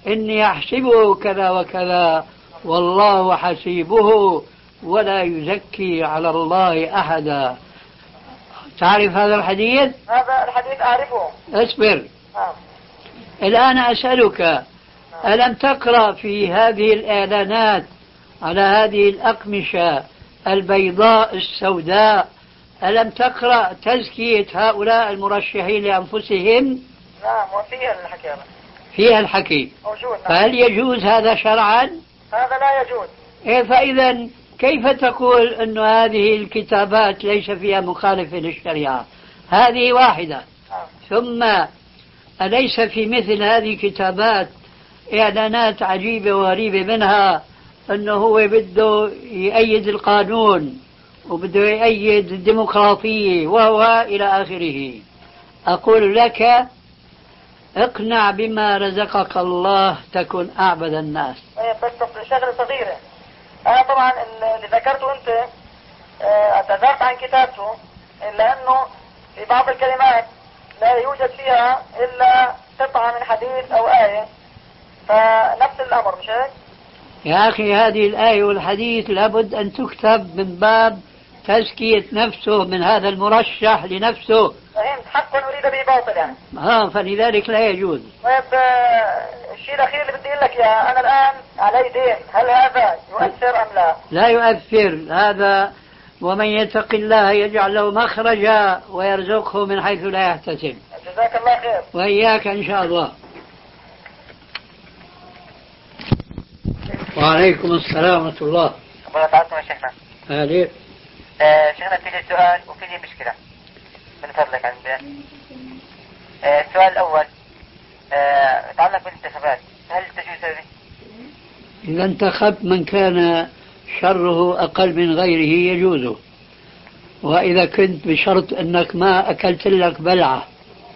إني أحسبه كذا وكذا والله حسيبه ولا يزكي على الله أحدا. تعرف هذا الحديث؟ هذا الحديث أعرفه. اصبر. آه. الآن أسألك، ألم تقرأ في هذه الإعلانات على هذه الأقمشة البيضاء السوداء، ألم تقرأ تزكية هؤلاء المرشحين لأنفسهم؟ نعم، وفيها الحكي هذا. فيها الحكي موجود. نعم. فهل يجوز هذا شرعا؟ هذا لا يجوز. إيه، فإذا كيف تقول أن هذه الكتابات ليس فيها مخالفة للشريعة؟ هذه واحدة. آه. ثم أليس في مثل هذه الكتابات إعلانات عجيبة وغريبة، منها أنه هو بده يؤيد القانون وبده يؤيد الديمقراطية وهو إلى آخره. أقول لك اقنع بما رزقك الله تكن أعبد الناس. بس شغلة صغيرة، أنا طبعا اللي ذكرته أنت اعتذرت عن كتابته، إلا أنه في بعض الكلمات لا يوجد فيها إلا قطعة من حديث أو آية، فنفس الأمر مش هيك؟ يا أخي هذه الآية والحديث لابد أن تكتب من باب تزكية نفسه من هذا المرشح لنفسه. فهمت، حق أريد به باطل يعني. ها، فلذلك لا يجوز. طيب الشيء الأخير اللي بدي أقول لك يا أنا الآن علي دين، هل هذا يؤثر أم لا؟ لا يؤثر هذا، ومن يتق الله يجعل له مخرجا ويرزقه من حيث لا يحتسب. جزاك الله خير. وإياك إن شاء الله. وعليكم السلام ورحمة الله. الله تعالى يا شيخنا. هذه آه شيخنا في لي سؤال وفي لي مشكلة من فضلك عندي. آه السؤال الأول آه يتعلق بالانتخابات، هل تجوز هذه؟ إذا انتخبت من كان شره أقل من غيره يجوزه، وإذا كنت بشرط أنك ما أكلت لك بلعة.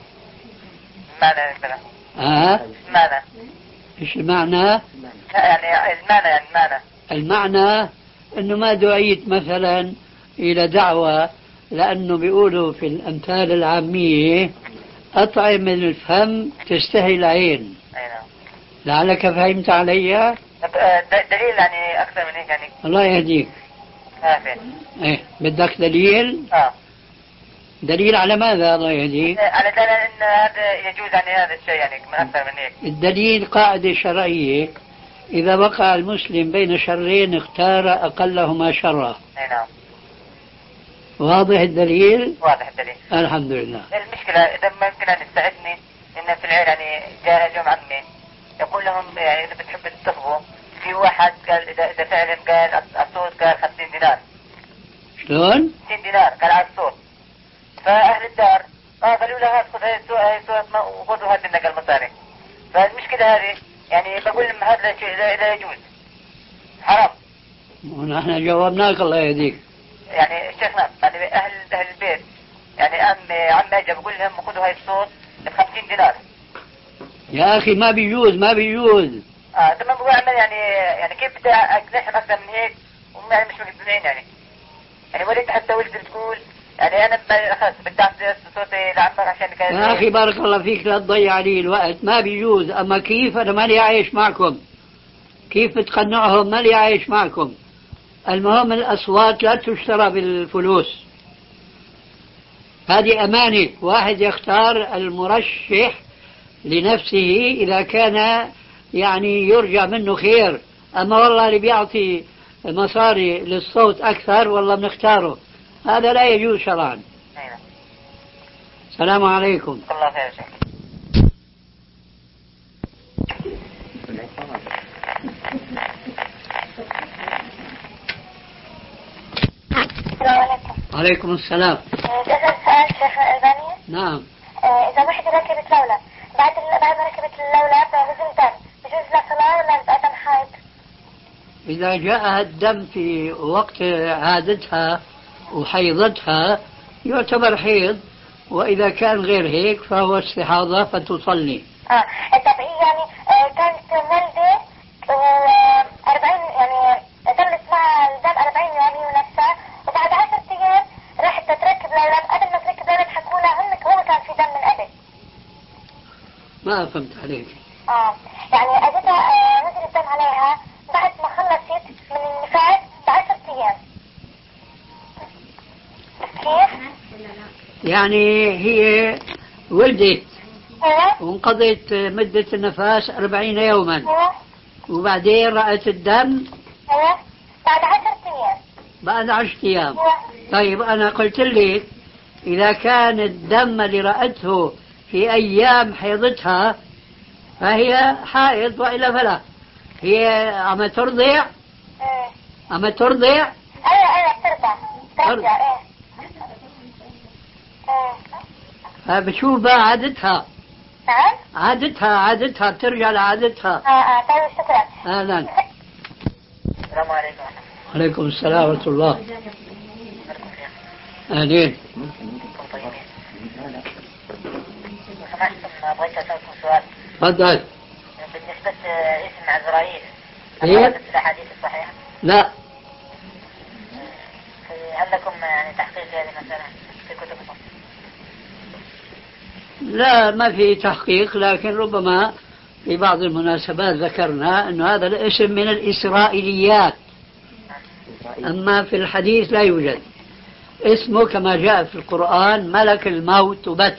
معنى البلعة؟ ها؟ معنى؟ إيش المعنى؟ يعني المعنى يعني المعنى المعنى أنه ما دعيت مثلا إلى دعوة، لأنه بيقولوا في الأمثال العامية أطعم من الفم تستحي العين. أي نعم. لعلك فهمت علي؟ دليل يعني أكثر من هيك يعني. الله يهديك. آه فين؟ إيه بدك دليل؟ آه. دليل على ماذا الله يهديك؟ على دليل أن هذا يجوز يعني هذا الشيء يعني من أكثر من هيك. الدليل قاعدة شرعية، إذا وقع المسلم بين شرين اختار أقلهما شرا. أي نعم. واضح الدليل؟ واضح الدليل. الحمد لله. المشكلة إذا ما يمكن أن يستعدني إن في العيل يعني جاء يوم عمي يقول لهم يعني إذا بتحب تنتخبوا، في واحد قال إذا إذا فعلا قال الصوت قال خمسين دينار. شلون؟ خمسين دينار قال على الصوت. فأهل الدار آه قالوا له هات خذ هاي الصوت هاي الصوت وخذوا هات لنا المصاري. فالمشكلة هذه يعني بقول لهم هذا شيء لا يجوز، حرام. ونحن جاوبناك الله يهديك. يعني شيخنا يعني أهل أهل البيت يعني أم عم أجي بقول لهم خذوا هاي الصوت بخمسين دينار. يا أخي ما بيجوز ما بيجوز. آه تمام بقول أعمل يعني يعني كيف بدي أقنعهم أكثر من هيك وهم يعني مش مقتنعين يعني. يعني وليت حتى ولد تقول يعني أنا خلاص بدي أعطي صوتي لعمك عشان كذا. يا أخي بارك الله فيك لا تضيع علي الوقت، ما بيجوز. أما كيف أنا مالي عايش معكم، كيف بتقنعهم مالي عايش معكم. المهم الأصوات لا تشترى بالفلوس، هذه أمانة. واحد يختار المرشح لنفسه إذا كان يعني يرجى منه خير. أما والله اللي بيعطي مصاري للصوت أكثر والله بنختاره، هذا لا يجوز شرعا. السلام عليكم. الله خير شيخ. عليكم السلام. جزء سؤال شيخ الألبانية. نعم. إذا واحد ركبت لولا بعد بعد ما ركبت اللولا فنزل دم، بجوز لا صلاة ولا دم حائط؟ إذا جاءها الدم في وقت عادتها وحيضتها يعتبر حيض، وإذا كان غير هيك فهو استحاضة فتصلي. آه طب هي يعني آه كانت والدة وأربعين يعني دمت مع الدم أربعين يومي ونفسها، وبعد عشرة أيام راحت تركب لولاد، قبل ما تركب لولاد حكوا لها هنك هو كان في دم من قبل. ما فهمت عليك. اه يعني أجت يعني هي ولدت ايه وانقضت مدة النفاس أربعين يوما ايه وبعدين رأت الدم ايه بعد عشر ايام. بعد عشرة أيام. ايه طيب أنا قلت لك إذا كان الدم اللي رأته في أيام حيضتها فهي حائض وإلا فلا. هي عم ترضع ايه عم ترضع ايه ايه ترضع ترضع ايه ايه فبشوف بقى عادتها نعم عادتها عادتها بترجع لعادتها. اه اه طيب شكرا. أهلا. السلام عليكم. عليكم السلام ورحمة الله. أهلين. طيبين. لو سمحتم بغيت أسألكم سؤال. تفضل. بالنسبة لاسم عزرائيل إيه؟ هل ورد في الأحاديث الصحيحة؟ لا. هل لكم يعني تحقيق هذه المسألة في كتبكم؟ لا ما في تحقيق، لكن ربما في بعض المناسبات ذكرنا أن هذا الاسم من الإسرائيليات، أما في الحديث لا يوجد. اسمه كما جاء في القرآن ملك الموت وبس.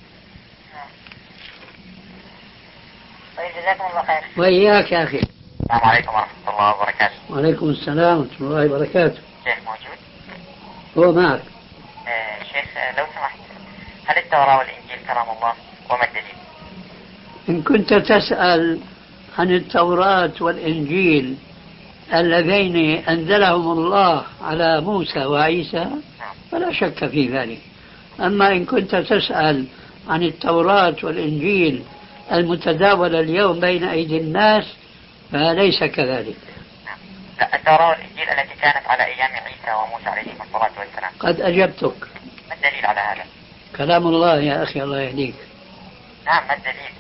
طيب جزاكم الله خير. وإياك يا أخي. السلام عليكم ورحمة الله وبركاته. وعليكم السلام ورحمة الله وبركاته. شيخ موجود؟ هو معك. آه شيخ لو سمحت، هل التوراة والإنجيل كلام الله وما الدليل؟ إن كنت تسأل عن التوراة والإنجيل اللذين أنزلهم الله على موسى وعيسى فلا شك في ذلك. أما إن كنت تسأل عن التوراة والإنجيل المتداولة اليوم بين أيدي الناس فليس كذلك. لا، التوراة والإنجيل التي كانت على أيام عيسى وموسى عليهم الصلاة والسلام. قد أجبتك. ما الدليل على هذا؟ كلام الله يا أخي الله يهديك. نعم، ما الدليل؟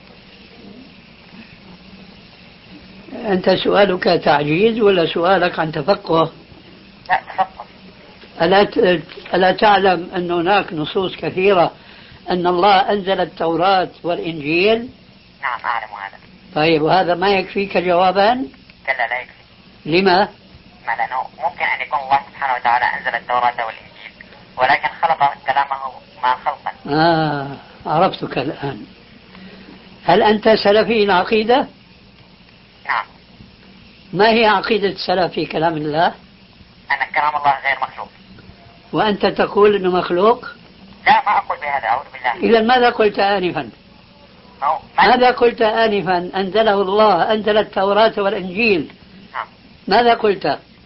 أنت سؤالك تعجيز ولا سؤالك عن تفقه؟ لا، تفقه. ألا ألا تعلم أن هناك نصوص كثيرة أن الله أنزل التوراة والإنجيل؟ نعم أعلم هذا. طيب وهذا ما يكفيك جوابا؟ كلا لا يكفي. لما؟ ما لأنه ممكن أن يكون الله سبحانه وتعالى أنزل التوراة والإنجيل ولكن خلق كلامه ما خلقا. آه عرفتك الآن. هل أنت سلفي العقيدة؟ نعم. ما هي عقيدة السلف في كلام الله؟ أن كلام الله غير مخلوق. وأنت تقول أنه مخلوق؟ لا، ما أقول بهذا، أعوذ بالله. إذا ماذا قلت آنفا؟ ما ماذا قلت آنفا؟ أنزله الله، أنزل التوراة والإنجيل. نعم. ماذا قلت؟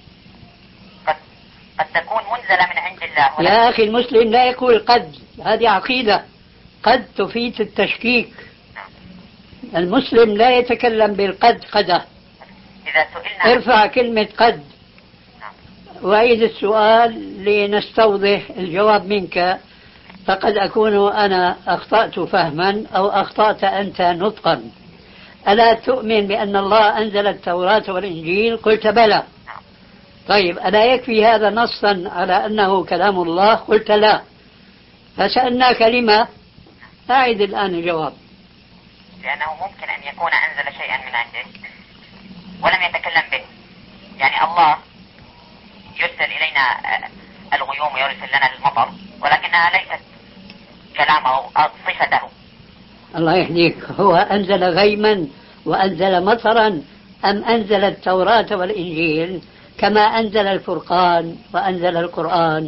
قد قد تكون منزلة من عند الله. يا أخي المسلم لا يقول قد، هذه عقيدة. قد تفيد التشكيك. نعم. المسلم لا يتكلم بالقد قدة. إذا سئلنا ارفع كلمة قد. نعم. وأعيد السؤال لنستوضح الجواب منك، فقد أكون أنا أخطأت فهما أو أخطأت أنت نطقا. ألا تؤمن بأن الله أنزل التوراة والإنجيل؟ قلت بلى. طيب ألا يكفي هذا نصا على أنه كلام الله؟ قلت لا. فسألناك لما؟ أعد الآن الجواب. لأنه ممكن أن يكون أنزل شيئا من عنده ولم يتكلم به. يعني الله يرسل إلينا الغيوم ويرسل لنا المطر ولكنها ليست كلامه أو صفته. الله يهديك. هو أنزل غيما وأنزل مطرا أم أنزل التوراة والإنجيل كما أنزل الفرقان وأنزل القرآن؟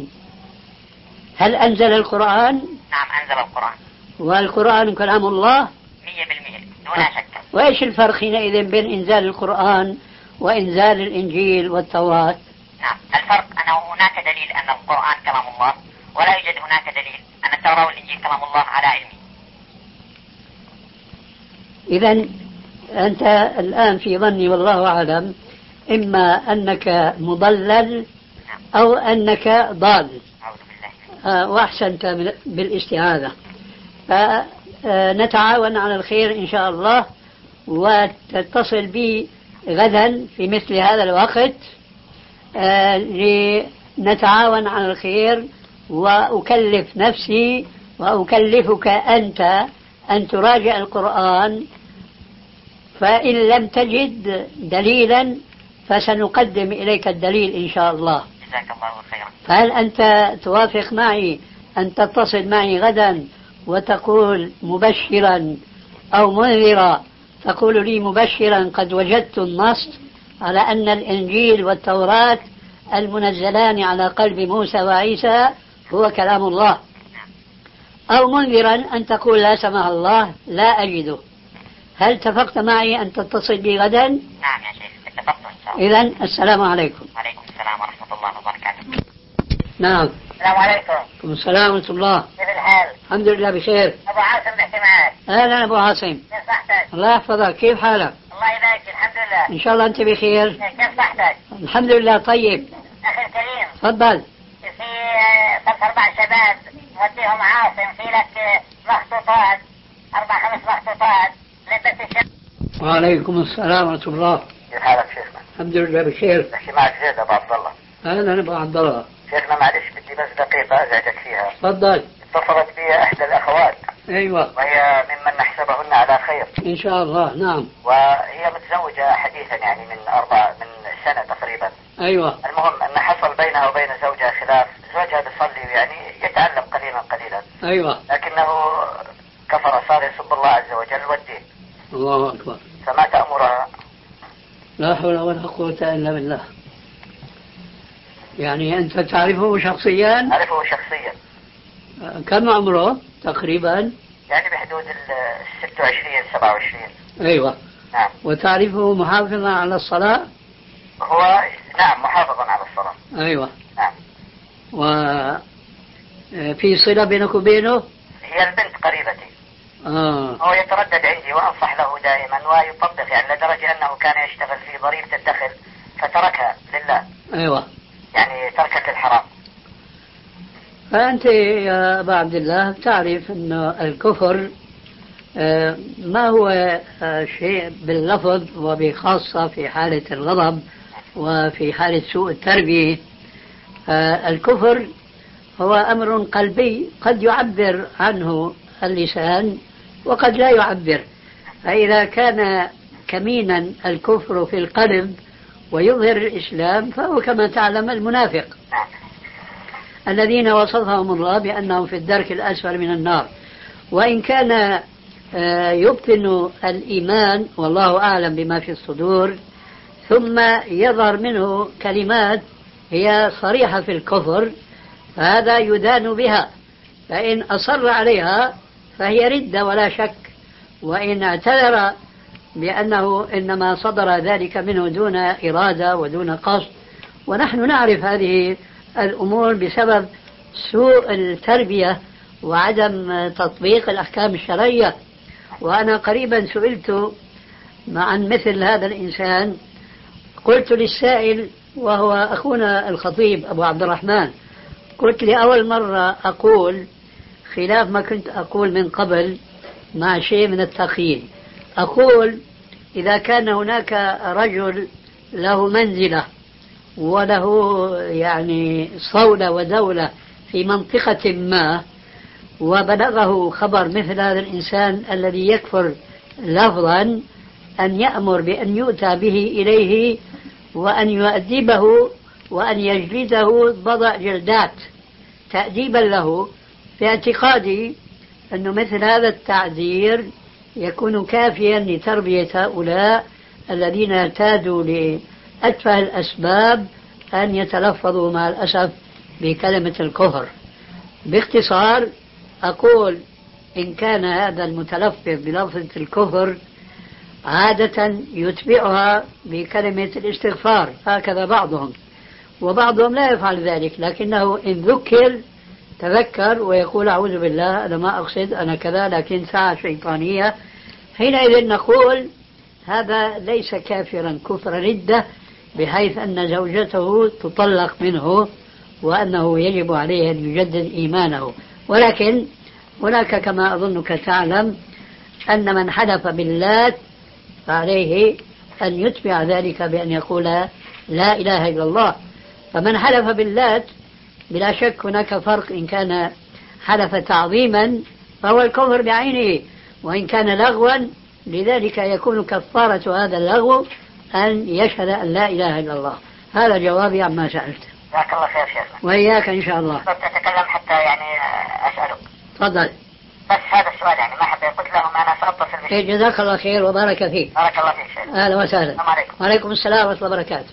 هل أنزل القرآن؟ نعم أنزل القرآن. والقرآن كلام الله مية بالمية دون شك. وإيش الفرق حينئذ بين إنزال القرآن وإنزال الإنجيل والتوراة؟ نعم الفرق أنه هناك دليل أن القرآن كلام الله ولا يوجد هناك دليل أن التوراة والإنجيل كلام الله على علمه. إذن أنت الآن في ظني والله أعلم إما أنك مضلل أو أنك ضال. أعوذ بالله. آه وأحسنت بالاستعاذة. فنتعاون على الخير إن شاء الله، وتتصل بي غدا في مثل هذا الوقت آه لنتعاون على الخير، وأكلف نفسي وأكلفك أنت أن تراجع القرآن، فإن لم تجد دليلا فسنقدم إليك الدليل إن شاء الله. جزاك الله خيرا. فهل أنت توافق معي أن تتصل معي غدا وتقول مبشرا أو منذرا، تقول لي مبشرا قد وجدت النص على أن الإنجيل والتوراة المنزلان على قلب موسى وعيسى هو كلام الله، أو منذرا أن تقول لا سمح الله لا أجده. هل اتفقت معي أن تتصل بي غدا؟ نعم يا شيخ اتفقت إن شاء الله. إذن السلام عليكم. وعليكم السلام ورحمة الله وبركاته. نعم. السلام عليكم. وعليكم السلام ورحمة الله. كيف الحال؟ الحمد لله بخير. أبو عاصم بحكي معك. أهلا أبو عاصم. كيف صحتك؟ الله يحفظك، كيف حالك؟ الله يبارك الحمد لله. إن شاء الله أنت بخير. كيف صحتك؟ الحمد لله طيب. أخي الكريم. تفضل. في ثلاث أربع شباب وديهم عاصم في لك مخطوطات أربع خمس مخطوطات لبس الشباب. وعليكم السلام ورحمة الله. كيف حالك شيخنا؟ الحمد لله بخير. بحكي معك زيد أبو عبد الله. أهلا أبو عبد الله. شيخنا معلش بدي بس دقيقة أزعجك فيها. تفضل. اتصلت بي إحدى الأخوات. أيوة. وهي ممن نحسبهن على خير. إن شاء الله. نعم. وهي متزوجة حديثا يعني من أربع من سنة تقريبا. أيوة. المهم أن حصل بينها وبين زوجها خلاف، زوجها بيصلي يعني يتعلم قليلا قليلا. أيوة. لكنه كفر صار يسب الله عز وجل والدين. الله أكبر. فما تأمرها؟ لا حول ولا قوة إلا بالله. يعني أنت تعرفه شخصيا؟ أعرفه شخصيا. كم عمره تقريبا؟ يعني بحدود ال ستة وعشرين سبعة وعشرين. أيوة. نعم. وتعرفه محافظا على الصلاة؟ هو نعم محافظا على الصلاة. أيوة. نعم. وفي صلة بينك وبينه؟ هي البنت قريبتي. آه. هو يتردد عندي وأنصح له دائما ويطبق يعني لدرجة أنه كان يشتغل في ضريبة الدخل فتركها لله. أيوة. يعني تركت للحرام. فأنت يا أبا عبد الله تعرف أن الكفر ما هو شيء باللفظ وبخاصة في حالة الغضب وفي حالة سوء التربية. الكفر هو أمر قلبي قد يعبر عنه اللسان وقد لا يعبر. فإذا كان كمينا الكفر في القلب ويظهر الإسلام فهو كما تعلم المنافق الذين وصفهم الله بأنهم في الدرك الأسفل من النار. وإن كان يبطن الإيمان والله أعلم بما في الصدور ثم يظهر منه كلمات هي صريحة في الكفر فهذا يدان بها، فإن أصر عليها فهي ردة ولا شك، وإن اعتذر بأنه إنما صدر ذلك منه دون إرادة ودون قصد، ونحن نعرف هذه الأمور بسبب سوء التربية وعدم تطبيق الأحكام الشرعية. وأنا قريبا سئلت عن مثل هذا الإنسان، قلت للسائل وهو أخونا الخطيب أبو عبد الرحمن، قلت لأول مرة أقول خلاف ما كنت أقول من قبل مع شيء من التقييد، أقول إذا كان هناك رجل له منزلة وله يعني صولة ودولة في منطقة ما وبلغه خبر مثل هذا الإنسان الذي يكفر لفظا أن يأمر بأن يؤتى به إليه وأن يؤدبه وأن يجلده بضع جلدات تأديبا له، في اعتقادي أن مثل هذا التعذير يكون كافيا لتربية هؤلاء الذين اعتادوا لأتفه الأسباب أن يتلفظوا مع الأسف بكلمة الكفر. باختصار أقول إن كان هذا المتلفظ بلفظة الكفر عادة يتبعها بكلمة الاستغفار، هكذا بعضهم، وبعضهم لا يفعل ذلك، لكنه إن ذكر تذكر ويقول أعوذ بالله أنا ما أقصد أنا كذا لكن ساعة شيطانية، حينئذ نقول هذا ليس كافرا كفر ردة بحيث أن زوجته تطلق منه وأنه يجب عليه أن يجدد إيمانه. ولكن هناك كما أظنك تعلم أن من حلف باللات فعليه أن يتبع ذلك بأن يقول لا إله إلا الله. فمن حلف باللات بلا شك هناك فرق، إن كان حلف تعظيما فهو الكفر بعينه، وإن كان لغوا لذلك يكون كفارة هذا اللغو أن يشهد أن لا إله إلا الله. هذا جوابي عما سألت. جزاك الله خير شيخنا. وإياك إن شاء الله. تتكلم حتى حتى يعني أسأله. تفضل. بس هذا السؤال يعني ما حد قلت لهم أنا سأتصل بك. إيه جزاك الله خير وبارك فيك. بارك الله فيك شيخ. أهلا وسهلا. السلام عليكم. وعليكم السلام ورحمة الله وبركاته.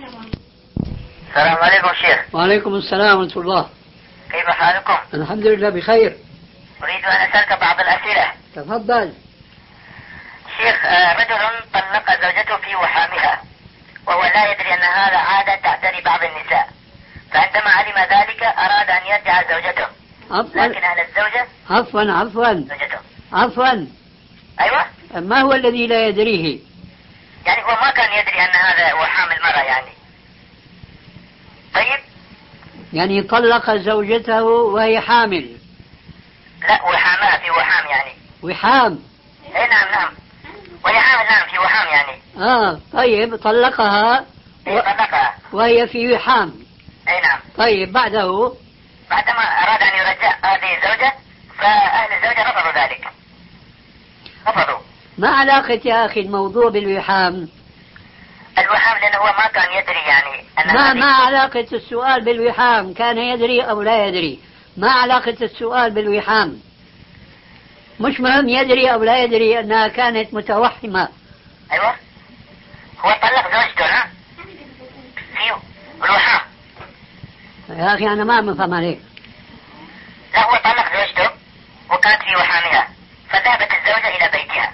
السلام عليكم شيخ. وعليكم السلام ورحمة الله. كيف حالكم؟ الحمد لله بخير. أريد أن أسألك بعض الأسئلة. تفضل. شيخ رجل طلق زوجته في وحامها وهو لا يدري أن هذا عادة تعتري بعض النساء، فعندما علم ذلك أراد أن يرجع زوجته. عفوا. لكن أهل الزوجة عفوا عفوا زوجته. عفوا. أيوة. ما هو الذي لا يدريه؟ يعني هو ما كان يدري أن هذا وحام المرأة يعني. طيب. يعني طلق زوجته وهي حامل. لا وحامها في وحام يعني. وحام. اي نعم نعم. وهي حامل نعم في وحام يعني. اه طيب طلقها. و... طلقها. وهي في وحام. اي نعم. طيب بعده. بعدما اراد ان يرجع هذه الزوجة فاهل الزوجة رفضوا ذلك. رفضوا. ما علاقة يا اخي الموضوع بالوحام؟ الوحام لانه هو ما كان يدري يعني أن ما هذه... ما علاقة السؤال بالوحام؟ كان يدري او لا يدري؟ ما علاقة السؤال بالوحام؟ مش مهم يدري او لا يدري انها كانت متوحمة. ايوه. هو طلق زوجته ها في الوحام. يا اخي انا ما مفهم عليك. لا هو طلق زوجته وكانت في وحامها فذهبت الزوجة الى بيتها.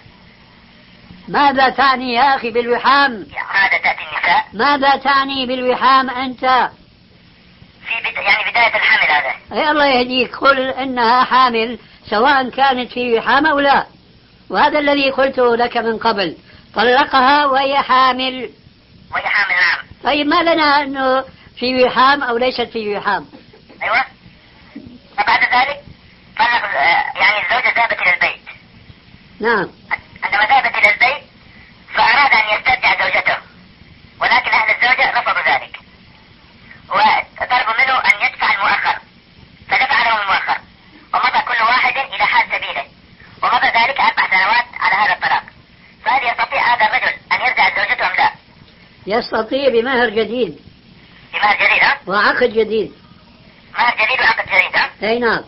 ماذا تعني يا اخي بالوحام؟ عادة تأتي النساء. ماذا تعني بالوحام انت؟ في بد... يعني بداية الحمل هذا. اي الله يهديك، قل انها حامل سواء كانت في وحام او لا، وهذا الذي قلته لك من قبل. طلقها وهي حامل. وهي حامل نعم. طيب ما لنا انه في وحام او ليست في وحام؟ ايوه. فبعد ذلك طلق يعني الزوجة ذهبت الى البيت. نعم. عندما ذهبت الى البيت فاراد ان يسترجع زوجته، ولكن اهل الزوجة رفضوا ذلك وطلبوا منه ان يدفع المؤخر، فدفع لهم المؤخر ومضى كل واحد الى حال سبيله، ومضى ذلك اربع سنوات على هذا الطلاق. فهل يستطيع هذا الرجل ان يرجع زوجته ام لا؟ يستطيع بمهر جديد. بمهر جديد ها؟ وعقد جديد. مهر جديد وعقد جديد ها؟ اي نعم.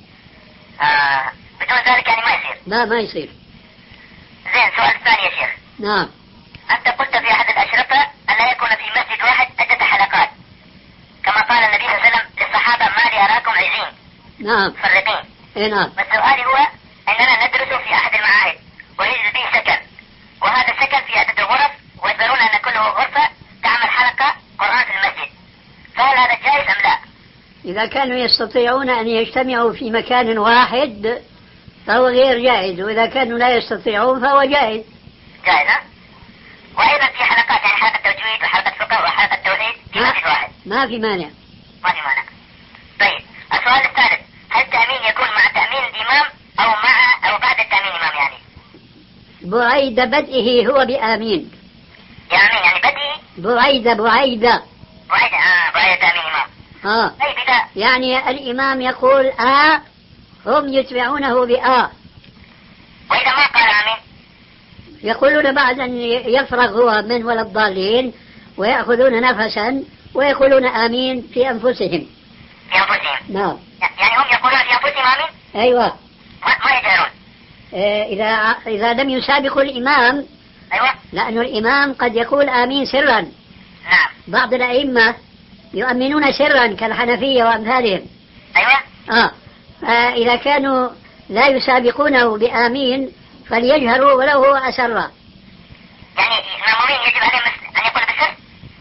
آه بدون ذلك يعني ما يصير. لا ما يصير. زين سؤال ثاني يا شيخ. نعم. أنت قلت في أحد الأشرطة أن لا يكون في مسجد واحد عدة حلقات، كما قال النبي صلى الله عليه وسلم للصحابة ما لي أراكم عزين. نعم. مفرقين. اي نعم. والسؤال هو أننا ندرس في أحد المعاهد ويوجد به سكن، وهذا السكن في عدة غرف، ويخبرون أن كل غرفة تعمل حلقة قرآن في المسجد، فهل هذا جائز أم لا؟ إذا كانوا يستطيعون أن يجتمعوا في مكان واحد فهو غير جائز، وإذا كانوا لا يستطيعون فهو جائز. جائز ها؟ وأيضا في حلقات يعني حلقة توجيه وحلقة فقه وحلقة توحيد في مسجد واحد. ما في مانع. ما في مانع. طيب السؤال الثالث، هل التأمين يكون مع تأمين الإمام أو مع أو بعد التأمين الإمام يعني؟ بعيد بدئه هو بآمين. يعني يعني بدئي. بعيد بعيد. بعيد آه بعيد تأمين الإمام. آه. طيب إذا يعني الإمام يقول آ هم يتبعونه بآ. وإذا ما قال آمين؟ يقولون بعد أن يفرغ هو من ولا الضالين ويأخذون نفسا ويقولون آمين في أنفسهم. في أنفسهم. نعم. يعني هم يقولون في أنفسهم آمين؟ أيوة. ما ما يجهرون. إيه إذا إذا لم يسابقوا الإمام. أيوة. لأن الإمام قد يقول آمين سرا. نعم. بعض الأئمة يؤمنون سرا كالحنفية وأمثالهم. أيوة. آه فإذا كانوا لا يسابقونه بآمين فليجهروا ولو هو أسر. يعني المأمومين يجب عليهم أن يقولوا بالسر؟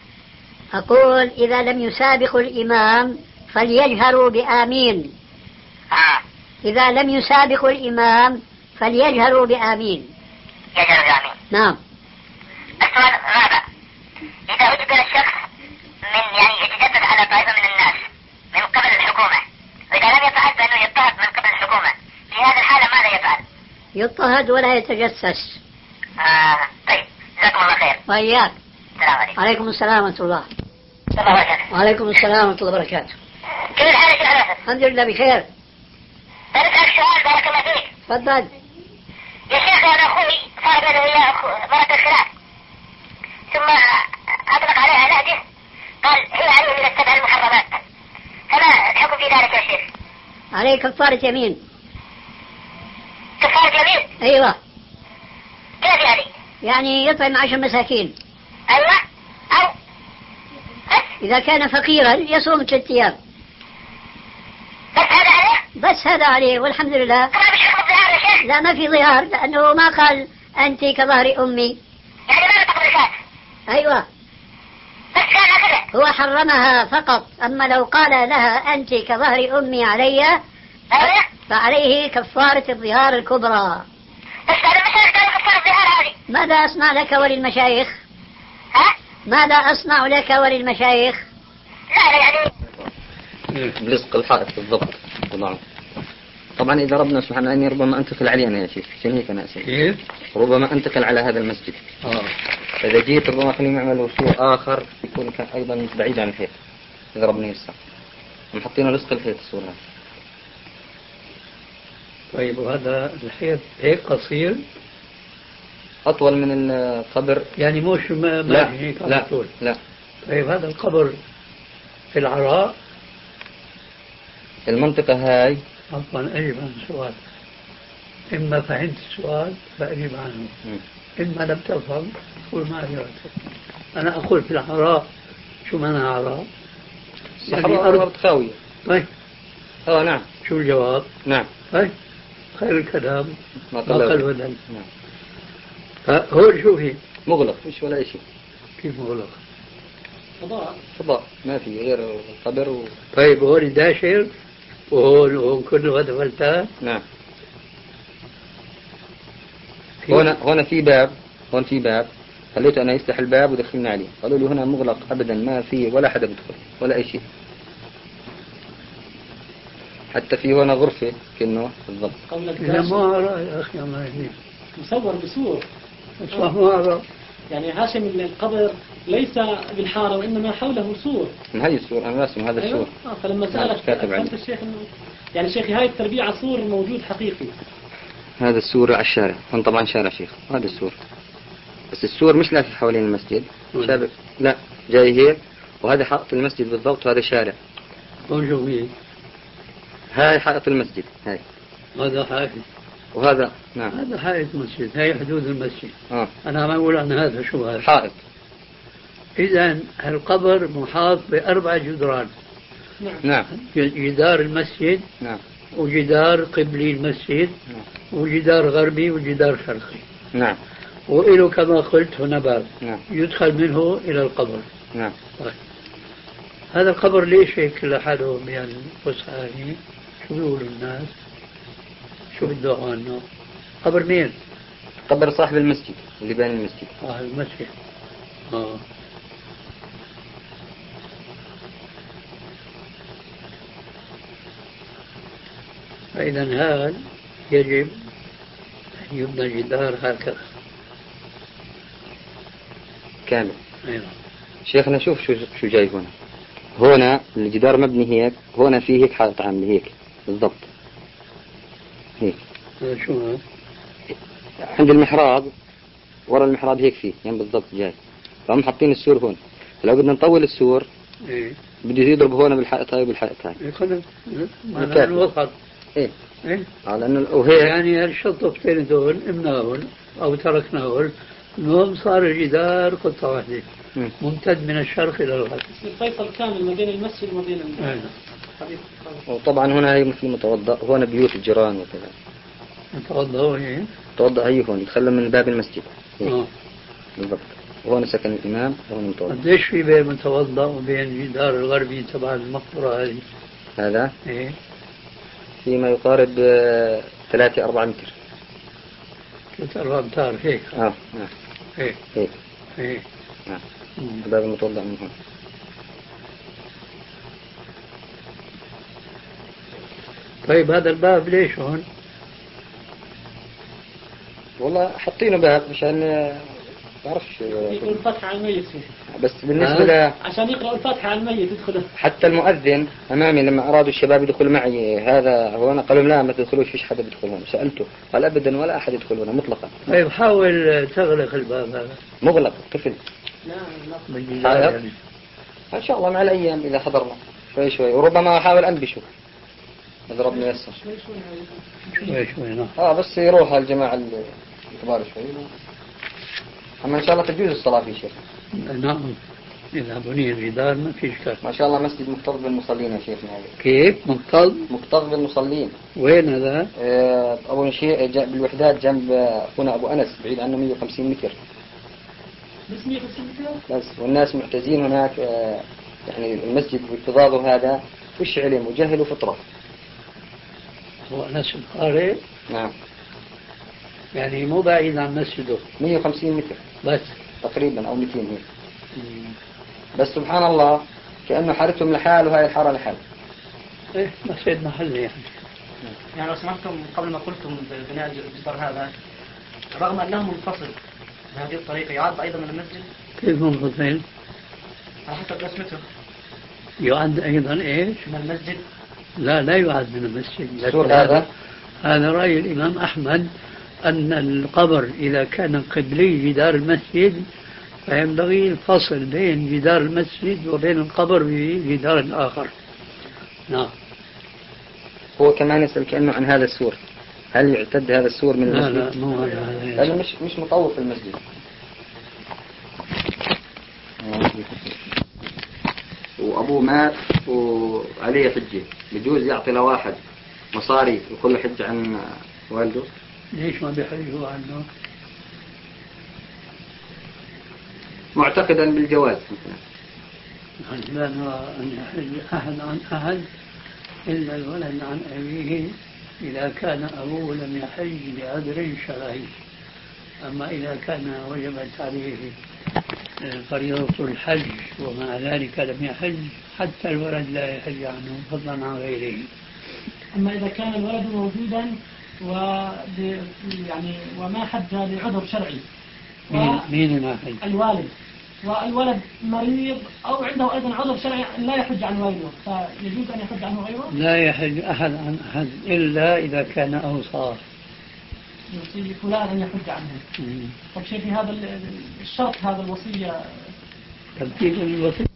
أقول إذا لم يسابقوا الإمام فليجهروا بآمين. آه. إذا لم يسابقوا الإمام فليجهروا بآمين. يجهروا بآمين. نعم. السؤال الرابع، إذا أجبر الشخص من يعني يتجسس على طائفة من الناس من قبل الحكومة، وإذا لم يفعل فإنه يضطهد من قبل الحكومة، في هذه الحالة ماذا يفعل؟ يضطهد ولا يتجسس. آه. طيب جزاكم الله خير. وإياك. السلام عليكم. عليكم السلام ورحمة الله. الله وبركاته. وعليكم السلام ورحمة الله وبركاته. كيف الحال يا شيخ ناصر؟ الحمد لله بخير. بسألك سؤال بارك الله فيك. تفضل. يا شيخ أنا أخوي صار بينه وياه مرة الخلاف، ثم أطلق عليها نهجه قال هي عليه من السبع المحرمات، فما الحكم في ذلك يا شيخ؟ عليه كفارة يمين. كفارة يمين؟ أيوة. كيف يعني؟ يعني يطعم عشر مساكين. أيوة. أو إذا كان فقيرا يصوم ثلاثة أيام. بس هذا عليه؟ بس هذا عليه والحمد لله. ما في شيء ظهار يا شيخ؟ لا ما في ظهار، لأنه ما قال أنت كظهر أمي. يعني ما نطق الكات؟ أيوة. بس كان هكذا؟ هو حرمها فقط، أما لو قال لها أنت كظهر أمي علي أيوة. فعليه كفارة الظهار الكبرى. بس هذا مثلا كان كفارة الظهار هذه. ماذا أصنع لك وللمشايخ؟ ها؟ ماذا أصنع لك وللمشايخ؟ لا لا يعني بلصق الحائط بالضبط. طبعا طبعا إذا ربنا سبحانه أني ربما أنتقل علينا يا شيخ، عشان هيك أنا أسأل. كيف؟ ربما أنتقل على هذا المسجد. آه. فإذا جيت ربما خليني أعمل سور آخر يكون كان أيضا بعيد عن الحيط، إذا ربنا يسر محطينه لصق الحيط السور هذا. طيب وهذا الحيط هيك قصير؟ أطول من القبر يعني مش ما لا هيك لا طول. لا. طيب هذا القبر في العراء؟ المنطقة هاي عفوا أجب عن السؤال. إما فهمت السؤال فأجب عنه، إما لم تفهم قل ما أجبت. أنا أقول في العراء. شو معنى عراء؟ يعني أرض خاوية. طيب. آه نعم. شو الجواب؟ نعم. طيب خير الكلام ما قل ودل. نعم. هو شو فيه؟ مغلق مش ولا شيء. كيف مغلق؟ فضاء. فضاء ما في غير القبر و... طيب هون داشر وهون وهون كله غدا فلتان. نعم. هنا هنا في باب، هون في باب، خليته أنا يفتح الباب ودخلنا عليه، قالوا لي هنا مغلق أبدا ما في ولا حدا بيدخل ولا أي شيء. حتى في هنا غرفة كأنه بالضبط. لا ما أرى يا أخي الله يهديك. مصور بسور. صح ما أرى. يعني هاشم القبر ليس بالحارة وإنما حوله سور. ما هي السور أنا راسم هذا السور. أيوة. آه فلما سألت سألت الشيخ إنه يعني شيخ هاي التربية على سور موجود حقيقي. هذا السور على الشارع، هون طبعا شارع شيخ، هذا السور. بس السور مش لافف حوالين المسجد. شابك لا جاي هيك، وهذا حائط المسجد بالضبط وهذا شارع. هون شو فيه؟ هاي حائط المسجد هاي. هذا حائط. وهذا نعم. هذا حائط المسجد، هاي حدود المسجد. آه. أنا ما أقول عن هذا شو هذا؟ حائط. إذا القبر محاط بأربع جدران. نعم. نعم. جدار المسجد. نعم. وجدار قبلي المسجد. نعم. وجدار غربي وجدار شرقي. نعم. وإله كما قلت هنا باب. نعم. يدخل منه إلى القبر. نعم. طيب. هذا القبر ليش هيك لحالهم يعني فسحاني؟ شو بيقولوا الناس؟ شو بدعوا عنه؟ قبر مين؟ قبر صاحب المسجد اللي بين المسجد. آه المسجد. آه. فإذا هذا يجب أن يبنى جدار هكذا كامل. أيوة. شيخنا شوف شو شو جاي هنا. هنا الجدار مبني هيك، هنا فيه هيك حائط عامل هيك بالضبط. هيك. هذا شو هذا؟ عند المحراب ورا المحراب هيك فيه يعني بالضبط جاي. فهم حاطين السور هون. لو بدنا نطول السور إيه. بده يضرب هون بالحائط هاي وبالحائط هاي. إيه خلص. أنا الوسط. إيه. إيه. على إنه وهيك. يعني هالشطفتين دول امناهن أو تركناهن. المهم صار الجدار قطعة واحدة. م. ممتد من الشرق إلى الغرب. الفيصل كامل ما بين المسجد وما بين أيوة. وطبعا هنا هي مثل متوضأ، هون بيوت الجيران وكذا. نتوضأ هنا. توضأ هي هون يدخل من باب المسجد. آه. بالضبط. وهون سكن الإمام وهون متوضأ. قديش في بين متوضأ وبين الجدار الغربي تبع المقبرة هذه؟ هذا إيه. فيما يقارب ثلاثة أربعة متر. ثلاثة أربعة أمتار هيك. آه نعم. هيك. هيك. هيك. نعم. باب المتوضأ من هون. طيب هذا الباب ليش هون؟ والله حطينه باب عشان ما بعرفش يقرأ الفاتحة على الميت فيه. بس بالنسبة ل عشان يقرأ الفاتحة على الميت يدخله. حتى المؤذن أمامي لما أرادوا الشباب يدخلوا معي هذا هو أنا قالوا لا ما تدخلوش فيش حدا بيدخل هون. سألته قال أبدا ولا أحد يدخل هنا مطلقا. طيب حاول تغلق الباب هذا. مغلق قفل. لا لا. يعني. إن شاء الله مع الأيام إذا حضرنا شوي شوي وربما أحاول أنبشه. إذا ربنا ييسر. شوي شوي نعم. آه بس يروح الجماعة الكبار شوي. أما إن شاء الله تجوز الصلاة في شيخ. نعم. إذا بني الجدار ما في إشكال. ما شاء الله مسجد مكتظ بالمصلين يا شيخنا هذا. كيف مكتظ؟ مكتظ بالمصلين. وين هذا؟ آه أول شيء بالوحدات جنب أخونا أبو أنس بعيد عنه مية وخمسين متر. بس مية وخمسين متر؟ بس والناس معتزين هناك. آه يعني المسجد باكتظاظه هذا وش علم وجهل وفطرة. هو أنس القارئ؟ نعم. يعني مو بعيد عن مسجده. مية وخمسين متر. بس. تقريبا أو مئتين هيك. بس سبحان الله كأنه حارتهم لحال وهاي الحارة لحال. إيه مسجد محلي يعني. يعني لو سمعتم قبل ما قلتم ببناء الجدار هذا رغم أنه منفصل بهذه الطريقة يعد أيضا من المسجد؟ كيف منفصل؟ على حسب رسمته. يعد أيضا إيش؟ من المسجد؟ لا لا يعد من المسجد. هذا هذا رأي الإمام أحمد أن القبر إذا كان قبلي جدار المسجد فينبغي الفصل بين جدار المسجد وبين القبر بجدار آخر. نعم. هو كمان يسأل كأنه عن هذا السور، هل يعتد هذا السور من المسجد؟ لا لا مو هذا. لأنه مش مش مطور في المسجد. وأبوه مات وعليه حجة، بجوز يعطي لواحد مصاري وكل حجة عن والده؟ ليش ما بيحجوا عنه؟ معتقدا بالجواز. لا نرى أن يحج أحد عن أحد إلا الولد عن أبيه إذا كان أبوه لم يحج بعذر شرعي. أما إذا كان وجبت عليه فريضة الحج ومع ذلك لم يحج حتى الولد لا يحج عنه فضلا عن غيره. أما إذا كان الولد موجودا و يعني وما حج لعذر شرعي. مين مين ما حج؟ الوالد. والولد مريض أو عنده أيضا عذر شرعي لا يحج عن والده، فيجوز أن يحج عنه غيره؟ لا يحج أحد عن أحد إلا إذا كان أوصاف. يوصي فلان أن يحج عنه. طيب شيخي هذا الشرط هذا الوصية تنفيذ الوصية